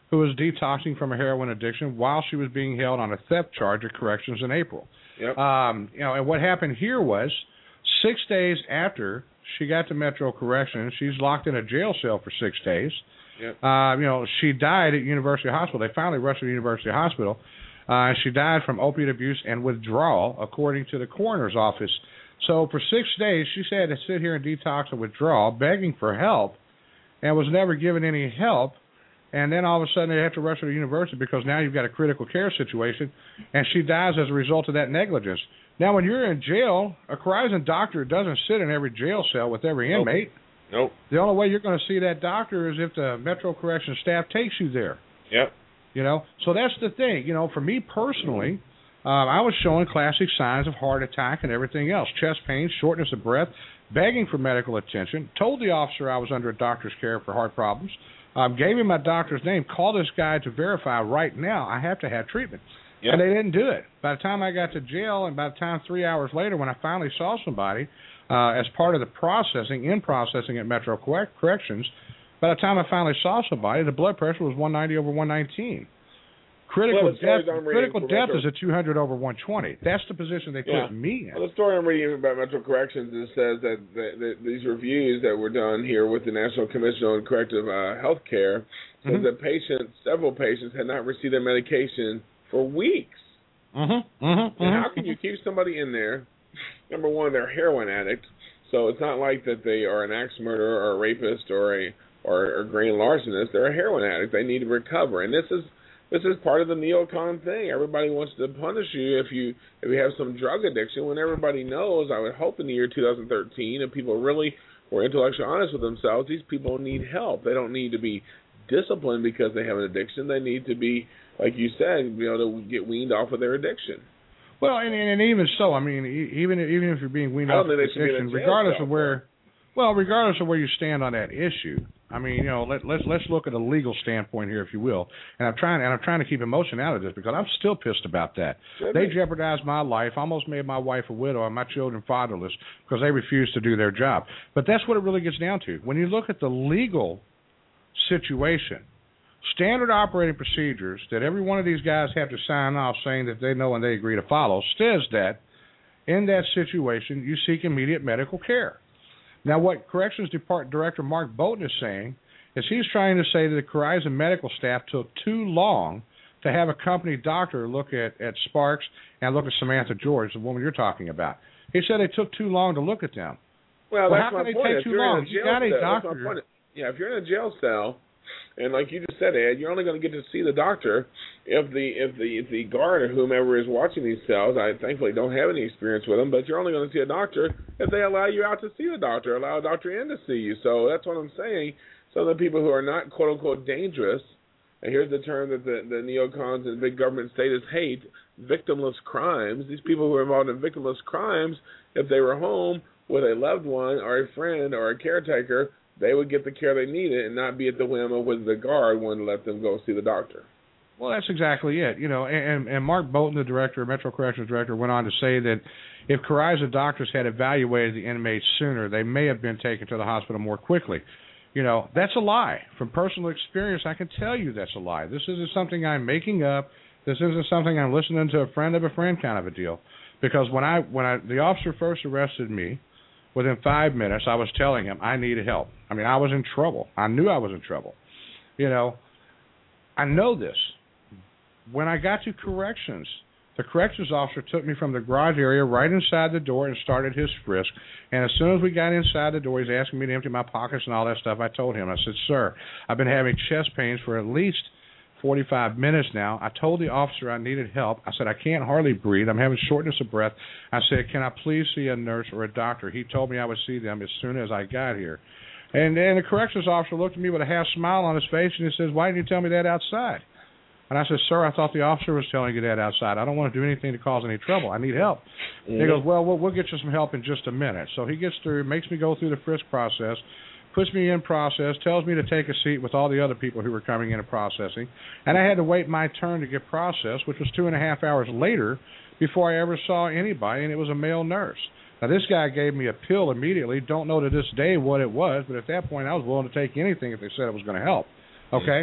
B: who was detoxing from a heroin addiction while she was being held on a theft charge at corrections in April.
C: Yep.
B: Um, you know, and what happened here was six days after she got to Metro Corrections, she's locked in a jail cell for six days.
C: Yep.
B: Uh, you know, she died at University Hospital. They finally rushed her to University Hospital. Uh, she died from opiate abuse and withdrawal, according to the coroner's office. So for six days, she had to sit here and detox and withdrawal, begging for help, and was never given any help. And then all of a sudden they have to rush her to university because now you've got a critical care situation, and she dies as a result of that negligence. Now, when you're in jail, a Corizon doctor doesn't sit in every jail cell with every
C: Nope.
B: inmate.
C: Nope.
B: The only way you're going to see that doctor is if the Metro Corrections staff takes you there.
C: Yep.
B: You know, so that's the thing. You know, for me personally, uh, I was showing classic signs of heart attack and everything else: chest pain, shortness of breath, begging for medical attention. Told the officer I was under a doctor's care for heart problems. Um, gave him my doctor's name. Called this guy to verify right now I have to have treatment.
C: Yep.
B: And they didn't do it. By the time I got to jail, and by the time three hours later, when I finally saw somebody uh, as part of the processing, in processing at Metro Corrections, by the time I finally saw somebody, the blood pressure was one ninety over one nineteen. Critical
C: well,
B: depth,
C: I'm
B: critical depth
C: Metro,
B: is at two hundred over one twenty. That's the position they
C: yeah.
B: put me in.
C: Well, the story I'm reading about Metro Corrections is says that, that, that these reviews that were done here with the National Commission on Corrective uh, Health Care says
B: mm-hmm.
C: that patients, several patients, had not received their medication for weeks.
B: Mm-hmm. Mm-hmm.
C: And how can you keep somebody in there? Number one, they're a heroin addict, so it's not like that they are an axe murderer or a rapist or a or, or grain larcenist. They're a heroin addict. They need to recover, and this is this is part of the neocon thing. Everybody wants to punish you if you if you have some drug addiction. When everybody knows, I would hope in the year two thousand thirteen, if people really were intellectually honest with themselves, these people need help. They don't need to be disciplined because they have an addiction. They need to be, like you said, be able to get weaned off of their addiction.
B: Well, and, and even so, I mean, even even if you're being weaned off of addiction, regardless of where, well, regardless of where you stand on that issue, I mean, you know, let, let's let's look at a legal standpoint here, if you will. And I'm trying and I'm trying to keep emotion out of this because I'm still pissed about that.
C: Sure
B: they
C: be.
B: jeopardized my life, almost made my wife a widow and my children fatherless because they refused to do their job. But that's what it really gets down to. When you look at the legal situation, standard operating procedures that every one of these guys have to sign off saying that they know and they agree to follow says that in that situation you seek immediate medical care. Now, what Corrections Department Director Mark Bolton is saying is he's trying to say that the Corizon medical staff took too long to have a company doctor look at, at Sparks and look at Samantha George, the woman you're talking about. He said they took too long to look at them.
C: Well,
B: well
C: that's
B: how
C: my
B: can they
C: point.
B: take
C: If
B: too
C: you're
B: long?
C: in a
B: You
C: jail
B: got a
C: cell, that's
B: doctor.
C: my point. Yeah, if you're in a jail cell, and like you just said, Ed, you're only going to get to see the doctor if the if the if the guard or whomever is watching these cells. I thankfully don't have any experience with them, but you're only going to see a doctor if they allow you out to see the doctor, allow a doctor in to see you. So that's what I'm saying. Some of the people who are not quote unquote dangerous, and here's the term that the, the neocons and big government statists hate: victimless crimes. These people who are involved in victimless crimes, if they were home with a loved one or a friend or a caretaker, they would get the care they needed and not be at the whim of whether the guard wanted to let them go see the doctor.
B: Well, that's exactly it. You know, and, and Mark Bolton, the director, Metro Corrections director, went on to say that if Corizon doctors had evaluated the inmates sooner, they may have been taken to the hospital more quickly. You know, that's a lie. From personal experience, I can tell you that's a lie. This isn't something I'm making up. This isn't something I'm listening to a friend of a friend kind of a deal. Because when I when I the officer first arrested me, within five minutes, I was telling him I needed help. I mean, I was in trouble. I knew I was in trouble. You know, I know this. When I got to corrections, the corrections officer took me from the garage area right inside the door and started his frisk. And as soon as we got inside the door, he's asking me to empty my pockets and all that stuff. I told him, I said, sir, I've been having chest pains for at least forty-five minutes now. I told the officer I needed help. I said, I can't hardly breathe. I'm having shortness of breath. I said, can I please see a nurse or a doctor? He told me I would see them as soon as I got here. And then the corrections officer looked at me with a half smile on his face, and he says, why didn't you tell me that outside? And I said, sir, I thought the officer was telling you that outside. I don't want to do anything to cause any trouble. I need help. Mm-hmm. He goes, well, well, we'll get you some help in just a minute. So he gets through, makes me go through the frisk process, puts me in process, tells me to take a seat with all the other people who were coming in and processing. And I had to wait my turn to get processed, which was two and a half hours later before I ever saw anybody, and it was a male nurse. Now, this guy gave me a pill immediately. Don't know to this day what it was, but at that point I was willing to take anything if they said it was going to help. Okay?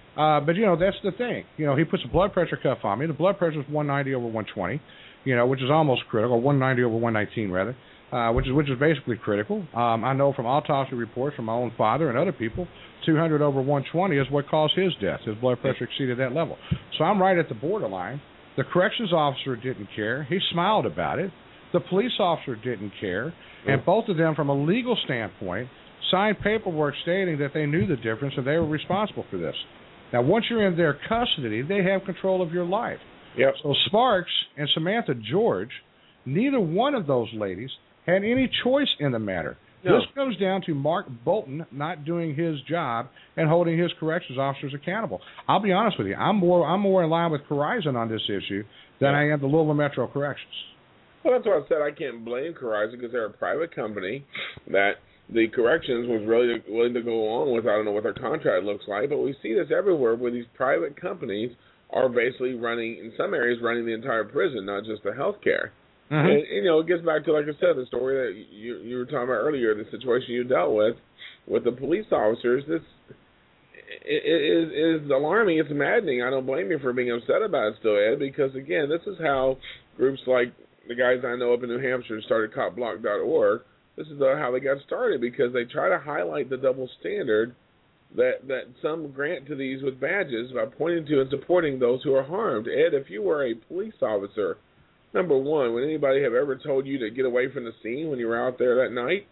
B: Uh, but, you know, that's the thing. You know, he puts a blood pressure cuff on me. The blood pressure is one ninety over one twenty, you know, which is almost critical, or one ninety over one nineteen, rather, uh, which is which is basically critical. Um, I know from autopsy reports from my own father and other people, two hundred over one twenty is what caused his death. His blood pressure exceeded that level. So I'm right at the borderline. The corrections officer didn't care. He smiled about it. The police officer didn't care. And both of them, from a legal standpoint, signed paperwork stating that they knew the difference and they were responsible for this. Now, once you're in their custody, they have control of your life.
C: Yep.
B: So Sparks and Samantha George, neither one of those ladies had any choice in the matter. No. This comes down to Mark Bolton not doing his job and holding his corrections officers accountable. I'll be honest with you. I'm more I'm more in line with Corizon on this issue than I am the Louisville Metro Corrections.
C: Well, that's what I said. I can't blame Corizon because they're a private company that the corrections was really willing to go along with. I don't know what their contract looks like, but we see this everywhere where these private companies are basically running, in some areas, running the entire prison, not just the health care. Mm-hmm. And, you know, it gets back to, like I said, the story that you, you were talking about earlier, the situation you dealt with, with the police officers. This it, it is, is alarming. It's maddening. I don't blame you for being upset about it still, Ed, because, again, this is how groups like the guys I know up in New Hampshire started cop block dot org. This is how they got started, because they try to highlight the double standard that that some grant to these with badges by pointing to and supporting those who are harmed. Ed, if you were a police officer, number one, would anybody have ever told you to get away from the scene when you were out there that night?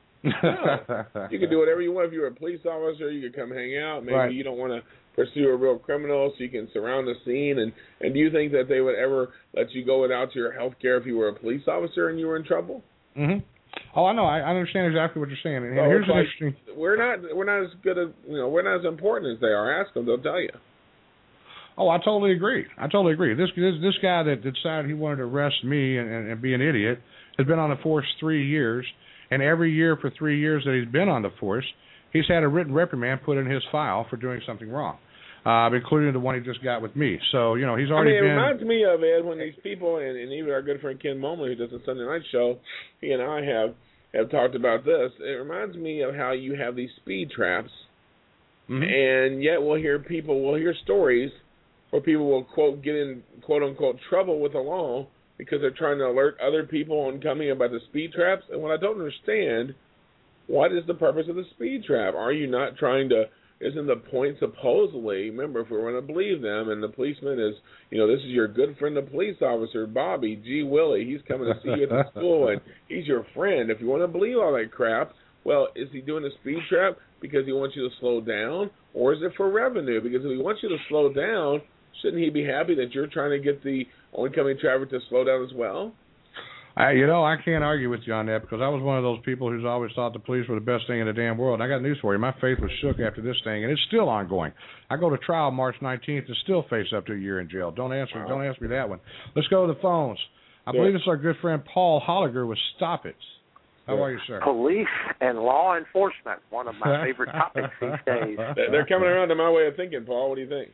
C: No. You could do whatever you want. If you were a police officer, you could come hang out. Maybe right. you don't want to pursue a real criminal, so you can surround the scene. And, and do you think that they would ever let you go without your health care if you were a police officer and you were in trouble?
B: Mm-hmm. Oh, I know. I understand exactly what you're saying. And
C: so
B: here's an
C: like,
B: interesting.
C: We're not. We're not as good as you know. We're not as important as they are. Ask them; they'll tell you.
B: Oh, I totally agree. I totally agree. This this, this guy that decided he wanted to arrest me and, and, and be an idiot has been on the force three years, and every year for three years that he's been on the force, he's had a written reprimand put in his file for doing something wrong, uh, including the one he just got with me. So you know he's already
C: I mean, it
B: been. It
C: reminds me of Ed when these people and, and even our good friend Ken Mobley, who does the Sunday night show, he and I have. have talked about this. It reminds me of how you have these speed traps, mm-hmm. and yet we'll hear people, we'll hear stories where people will, quote, get in, quote-unquote, trouble with the law because they're trying to alert other people on coming about the speed traps. And what I don't understand, what is the purpose of the speed trap? Are you not trying to, isn't the point supposedly, remember, if we want to believe them, and the policeman is, you know, this is your good friend, the police officer, Bobby, G. Willie, he's coming to see you at the school, and he's your friend. If you want to believe all that crap, well, is he doing a speed trap because he wants you to slow down, or is it for revenue? Because if he wants you to slow down, shouldn't he be happy that you're trying to get the oncoming traffic to slow down as well?
B: I, you know, I can't argue with you on that because I was one of those people who's always thought the police were the best thing in the damn world. And I got news for you. My faith was shook after this thing, and it's still ongoing. I go to trial March nineteenth and still face up to a year in jail. Don't answer. Wow. Don't ask me that one. Let's go to the phones. I yeah. believe it's our good friend Paul Holliger with Stop It. How yeah. are you, sir?
G: Police and law enforcement, one of my favorite topics these days.
C: They're coming around to my way of thinking, Paul. What do you think?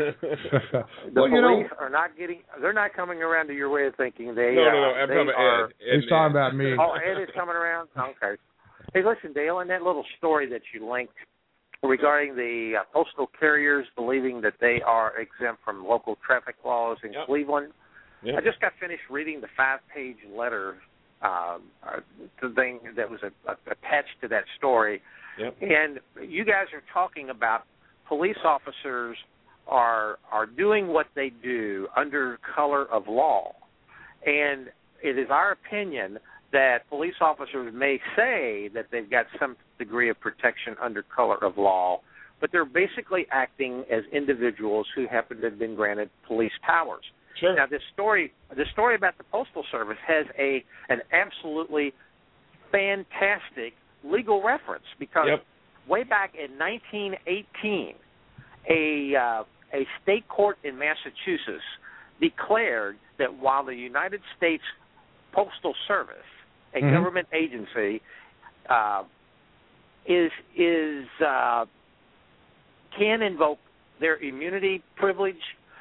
G: the
B: well,
G: police
B: you know,
G: are not getting. They're not coming around to your way of thinking. They.
C: No, no, no.
G: Uh,
C: I'm
G: they
C: talking
G: are,
C: about Ed. Ed.
B: He's talking about me.
G: Oh, Ed is coming around. Okay. Hey, listen, Dale. In that little story that you linked regarding the uh, postal carriers believing that they are exempt from local traffic laws in yep. Cleveland, yep. I just got finished reading the five-page letter um, uh, thing that was a, a, attached to that story,
C: yep.
G: and you guys are talking about police officers are are doing what they do under color of law. And it is our opinion that police officers may say that they've got some degree of protection under color of law, but they're basically acting as individuals who happen to have been granted police powers.
C: Sure.
G: Now, this story the story about the Postal Service has a an absolutely fantastic legal reference because
C: yep.
G: way back in nineteen eighteen, a uh, a state court in Massachusetts declared that while the United States Postal Service, a mm-hmm. government agency, uh, is is uh, can invoke their immunity privilege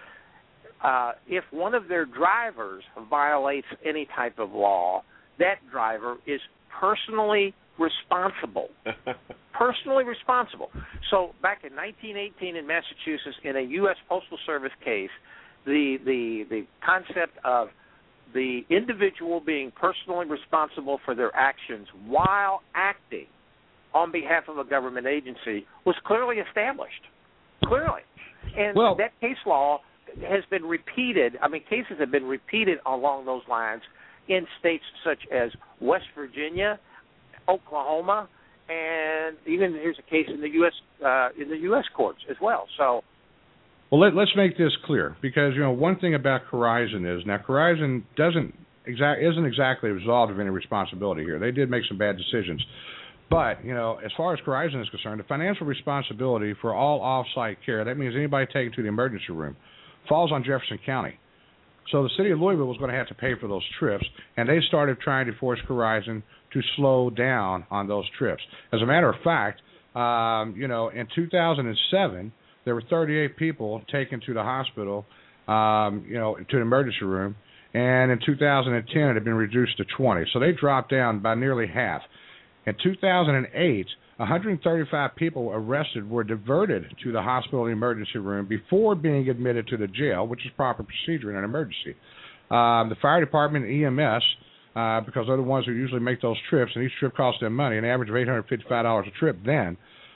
G: uh, if one of their drivers violates any type of law, that driver is personally responsible. Personally responsible. So back in nineteen eighteen in Massachusetts, in a U S Postal Service case, the the the concept of the individual being personally responsible for their actions while acting on behalf of a government agency was clearly established. Clearly. And
B: well,
G: that case law has been repeated. I mean, cases have been repeated along those lines in states such as West Virginia, Oklahoma, and even there's a case in the U S uh, in the U S courts as well. So,
B: well, let, let's make this clear, because you know one thing about Corizon is now Corizon doesn't exact isn't exactly absolved of any responsibility here. They did make some bad decisions, but you know as far as Corizon is concerned, the financial responsibility for all off-site care, that means anybody taken to the emergency room, falls on Jefferson County. So the city of Louisville was going to have to pay for those trips, and they started trying to force Corizon to slow down on those trips. As a matter of fact, um, you know, in two thousand seven, there were thirty-eight people taken to the hospital, um, you know, to the emergency room, and in two thousand ten, it had been reduced to twenty. So they dropped down by nearly half. In two thousand eight, one hundred thirty-five people arrested were diverted to the hospital emergency room before being admitted to the jail, which is proper procedure in an emergency. Um, the fire department and E M S, uh, because they're the ones who usually make those trips, and each trip costs them money, an average of eight hundred fifty-five dollars a trip then,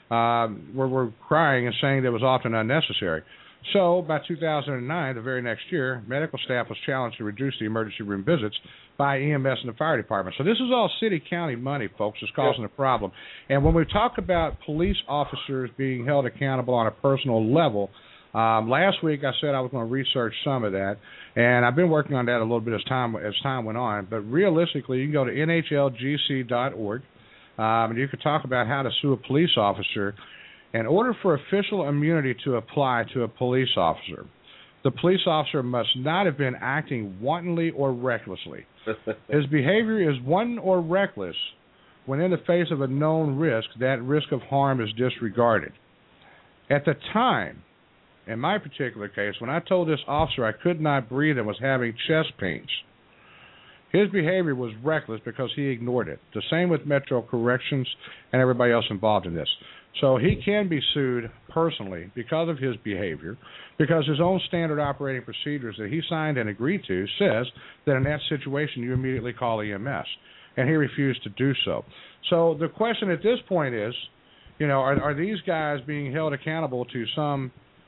B: um, were, were crying and saying that it was often unnecessary. So by two thousand nine, the very next year, medical staff was challenged to reduce the emergency room visits by E M S and the fire department. So this is all city-county money, folks, that's causing a problem. And when we talk about police officers being held accountable on a personal level, um, last week I said I was going to research some of that, and I've been working on that a little bit as time as time went on. But realistically, you can go to N H L G C dot org, um, and you can talk about how to sue a police officer. In order for official immunity to apply to a police officer, the police officer must not have been acting wantonly or recklessly. His behavior is wanton or reckless when in the face of a known risk, that risk of harm is disregarded. At the time, in my particular case, when I told this officer I could not breathe and was having chest pains, his behavior was reckless because he ignored it. The same with Metro Corrections and everybody else involved in this. So he can be sued personally because of his behavior, because his own standard operating procedures that he signed and agreed to says that in that situation you immediately call E M S, and he refused to do so. So the question at this point is, you know, are, are these guys being held accountable to some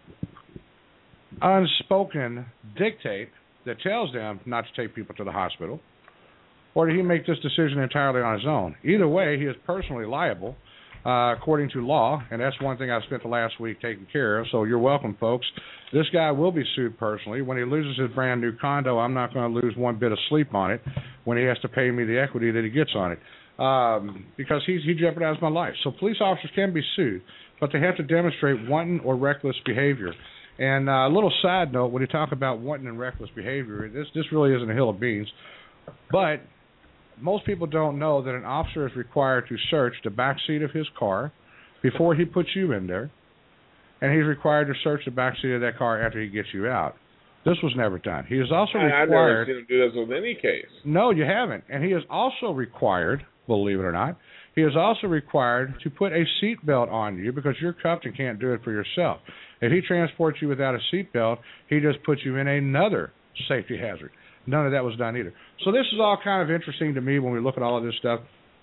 B: unspoken dictate that tells them not to take people to the hospital, or did he make this decision entirely on his own? Either way, he is personally liable. Uh, according to law, and that's one thing I spent the last week taking care of, so you're welcome, folks. This guy will be sued personally. When he loses his brand new condo, I'm not going to lose one bit of sleep on it when he has to pay me the equity that he gets on it, um, because he's, he jeopardized my life. So police officers can be sued, but they have to demonstrate wanton or reckless behavior. And uh, a little side note, when you talk about wanton and reckless behavior, this, this really isn't a hill of beans, but most people don't know that an officer is required to search the back seat of his car before he puts you in there, and he's required to search the back seat of that car after he gets you out. This was never done. He is also required...
C: I've never seen him do this with any case.
B: No, you haven't. And he is also required, believe it or not, he is also required to put a seatbelt on you because you're cuffed and can't do it for yourself. If he transports you without a seatbelt, he just puts you in another safety hazard. None of that was done either. So this is all kind of interesting to me when we look at all of this stuff.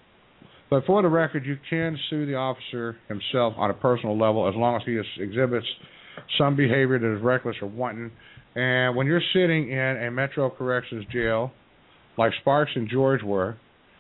B: But for the record, you can sue the officer himself on a personal level as long as he is, exhibits some behavior that is reckless or wanton. And when you're sitting in a Metro Corrections jail, like Sparks and George were,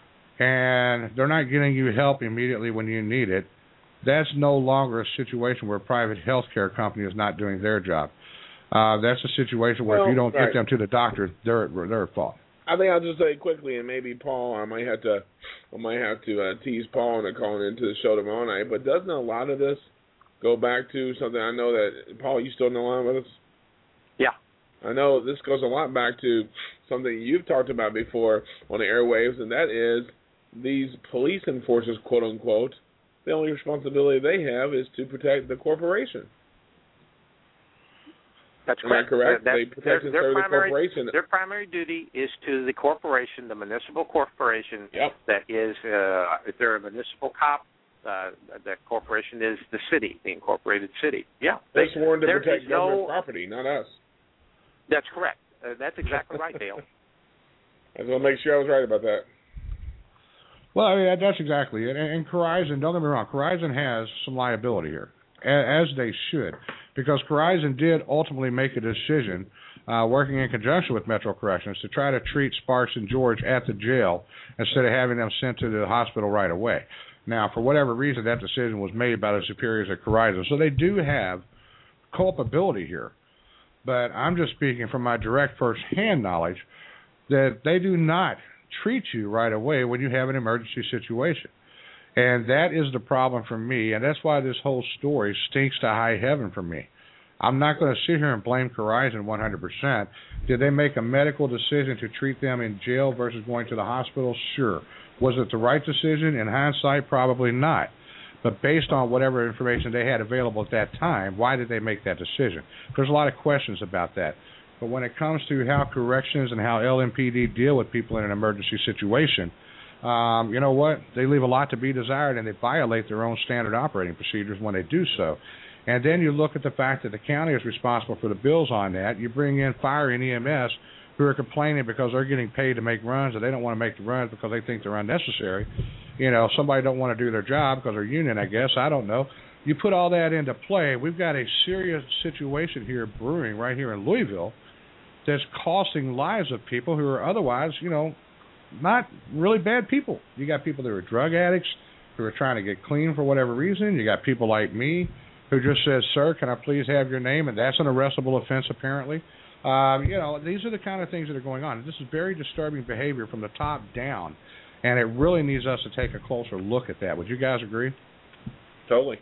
B: and they're not getting you help immediately when you need it, that's no longer a situation where a private health care company is not doing their job. Uh, that's a situation where
C: well,
B: if you don't
C: right.
B: get them to the doctor, they're at, they're at fault.
C: I think I'll just say quickly, and maybe Paul, I might have to, I might have to uh, tease Paul into calling into the show tomorrow night. But doesn't a lot of this go back to something? I know that Paul, you still in the line with us?
G: Yeah.
C: I know this goes a lot back to something you've talked about before on the airwaves, and that is these police enforcers, quote unquote. The only responsibility they have is to protect the corporation.
G: That's
C: Am
G: correct.
C: I correct?
G: That,
C: they protect and serve the corporation.
G: Their primary duty is to the corporation, the municipal corporation.
C: Yep.
G: That is, uh, if they're a municipal cop, uh, that corporation is the city, the incorporated city. Yeah.
C: They're they, sworn to protect government
G: no,
C: property, not us.
G: That's correct. Uh, that's exactly right, Dale.
C: I just want to make sure I was right about that.
B: Well, I mean, that's exactly it. And, and Corizon, don't get me wrong, Corizon has some liability here, as they should, because Corizon did ultimately make a decision, uh, working in conjunction with Metro Corrections, to try to treat Sparks and George at the jail instead of having them sent to the hospital right away. Now, for whatever reason, that decision was made by the superiors at Corizon. So they do have culpability here. But I'm just speaking from my direct first-hand knowledge that they do not treat you right away when you have an emergency situation. And that is the problem for me, and that's why this whole story stinks to high heaven for me. I'm not going to sit here and blame Corizon one hundred percent. Did they make a medical decision to treat them in jail versus going to the hospital? Sure. Was it the right decision? In hindsight, probably not. But based on whatever information they had available at that time, why did they make that decision? There's a lot of questions about that. But when it comes to how corrections and how L M P D deal with people in an emergency situation, um, you know what? They leave a lot to be desired, and they violate their own standard operating procedures when they do so. And then you look at the fact that the county is responsible for the bills on that. You bring in fire and E M S who are complaining because they're getting paid to make runs, and they don't want to make the runs because they think they're unnecessary. You know, somebody don't want to do their job because they're union, I guess. I don't know. You put all that into play, we've got a serious situation here brewing right here in Louisville that's costing lives of people who are otherwise, you know, not really bad people. You got people that are drug addicts who are trying to get clean for whatever reason. You got people like me who just says, sir, can I please have your name? And that's an arrestable offense, apparently. Um, you know, these are the kind of things that are going on. This is very disturbing behavior from the top down, and it really needs us to take a closer look at that. Would you guys agree?
C: Totally.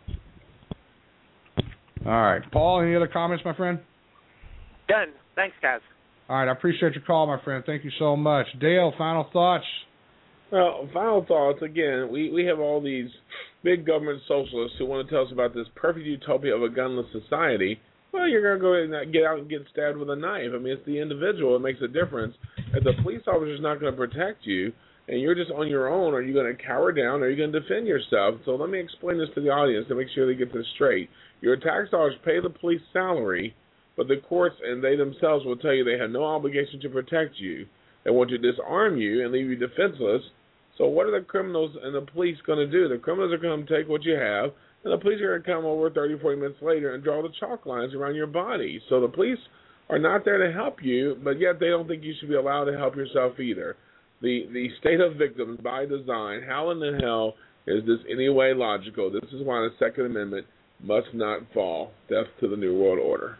B: All right. Paul, any other comments, my friend?
G: Done. Thanks, guys.
B: All right. I appreciate your call, my friend. Thank you so much. Dale, final thoughts?
C: Well, final thoughts. Again, we, we have all these big government socialists who want to tell us about this perfect utopia of a gunless society. Well, you're going to go and get out and get stabbed with a knife. I mean, it's the individual. It makes a difference. If the police officer is not going to protect you and you're just on your own, are you going to cower down or are you going to defend yourself? So let me explain this to the audience to make sure they get this straight. Your tax dollars pay the police salary, but the courts and they themselves will tell you they have no obligation to protect you. They want to disarm you and leave you defenseless. So what are the criminals and the police going to do? The criminals are going to take what you have, and the police are going to come over thirty, forty minutes later and draw the chalk lines around your body. So the police are not there to help you, but yet they don't think you should be allowed to help yourself either. The the state of victims by design, how in the hell is this any way logical? This is why the Second Amendment must not fall. Death to the New World Order.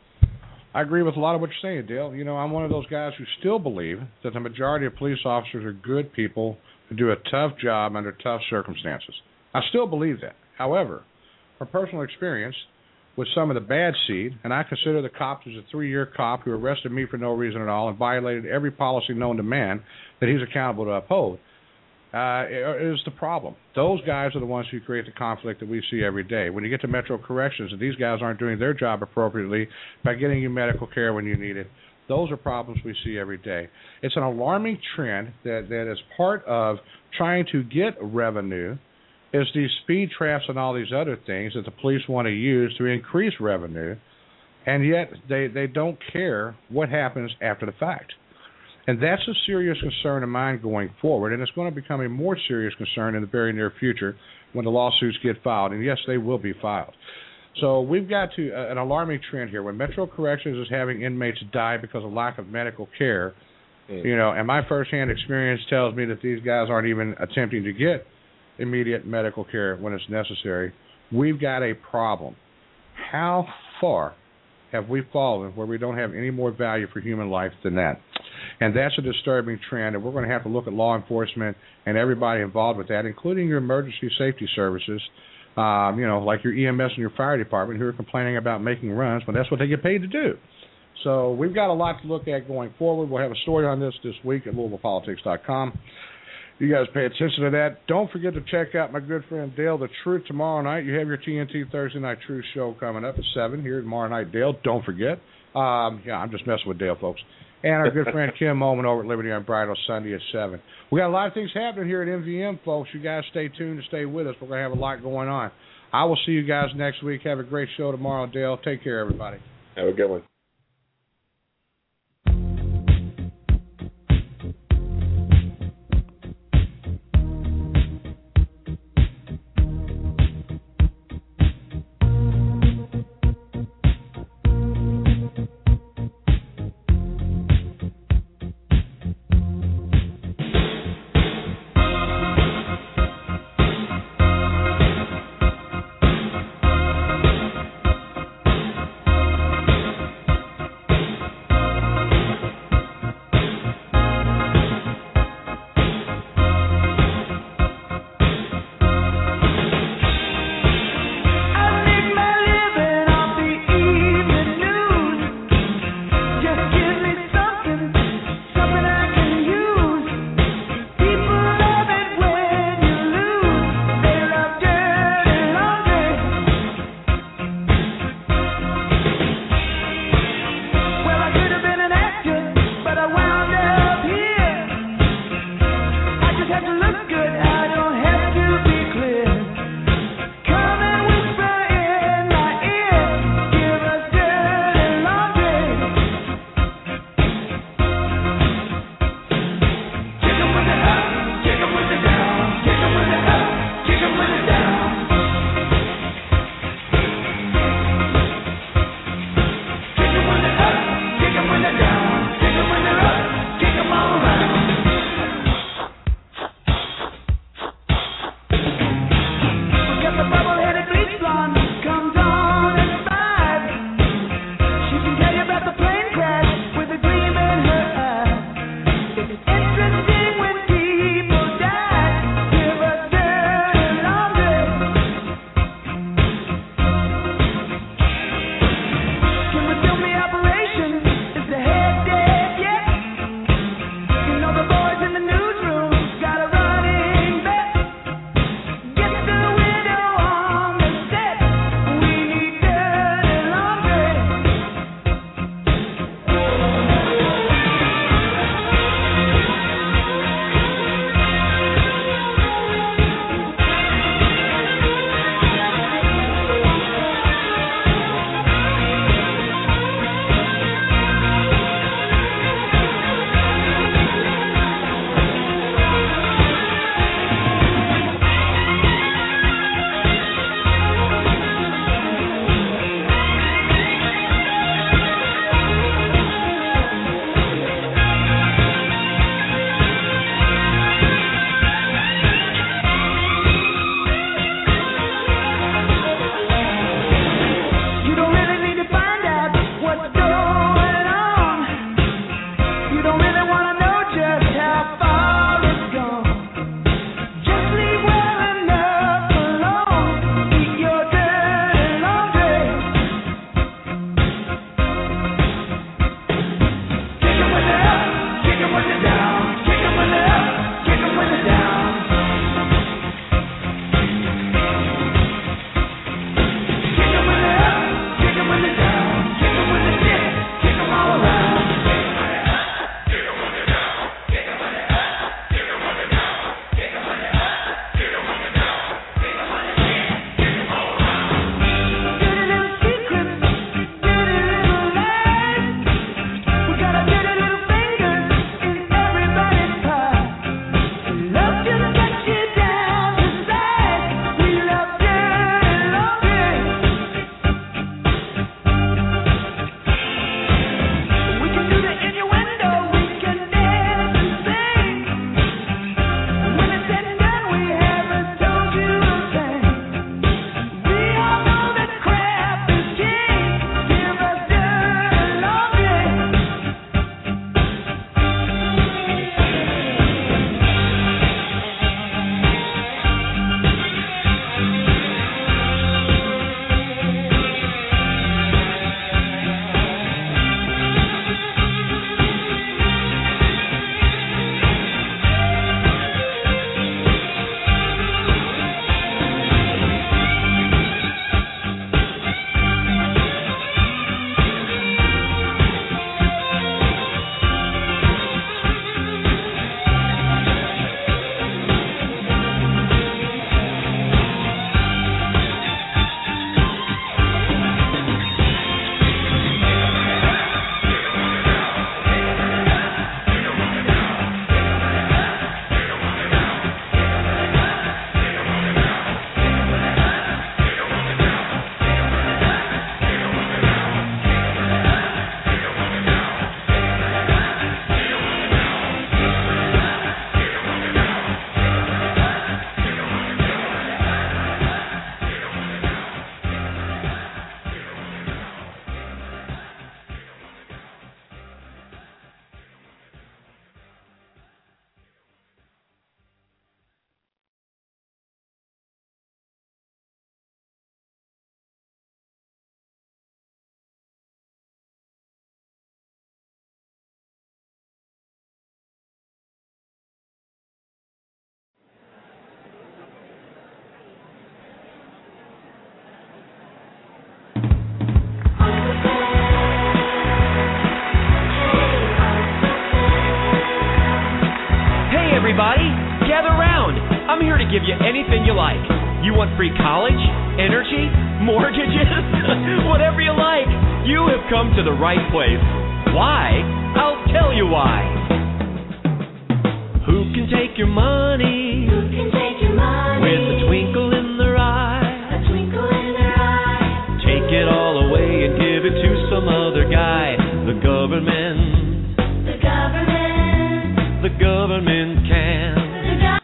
B: I agree with a lot of what you're saying, Dale. You know, I'm one of those guys who still believe that the majority of police officers are good people who do a tough job under tough circumstances. I still believe that. However, from personal experience with some of the bad seed, and I consider the cop who's a three-year cop who arrested me for no reason at all and violated every policy known to man that he's accountable to uphold, uh, is the problem. Those guys are the ones who create the conflict that we see every day. When you get to Metro Corrections and these guys aren't doing their job appropriately by getting you medical care when you need it, those are problems we see every day. It's an alarming trend that, that is part of trying to get revenue is these speed traps and all these other things that the police want to use to increase revenue, and yet they, they don't care what happens after the fact. And that's a serious concern of mine going forward, and it's going to become a more serious concern in the very near future when the lawsuits get filed. And, yes, they will be filed. So we've got to uh, an alarming trend here. When Metro Corrections is having inmates die because of lack of medical care, mm. you know, and my firsthand experience tells me that these guys aren't even attempting to get immediate medical care when it's necessary, we've got a problem. How far have we fallen where we don't have any more value for human life than that? And that's a disturbing trend, and we're going to have to look at law enforcement and everybody involved with that, including your emergency safety services, um, you know, like your E M S and your fire department who are complaining about making runs when that's what they get paid to do. So we've got a lot to look at going forward. We'll have a story on this this week at Louisville Politics dot com. You guys pay attention to that. Don't forget to check out my good friend Dale the Truth tomorrow night. You have your T N T Thursday Night Truth show coming up at seven here tomorrow night, Dale. Don't forget. Um, yeah, I'm just messing with Dale, folks. And our good friend Kim Moman over at Liberty Unbridled Sunday at seven. We got a lot of things happening here at M V M, folks. You guys stay tuned and stay with us. We're going to have a lot going on. I will see you guys next week. Have a great show tomorrow, Dale. Take care, everybody.
C: Have a good one.
H: Interesting when people die. Give us dirty laundry. everybody. Gather round. I'm here to give you anything you like. You want free college, energy, mortgages, whatever you like. You have come to the right place. Why? I'll tell you why. Who can take your money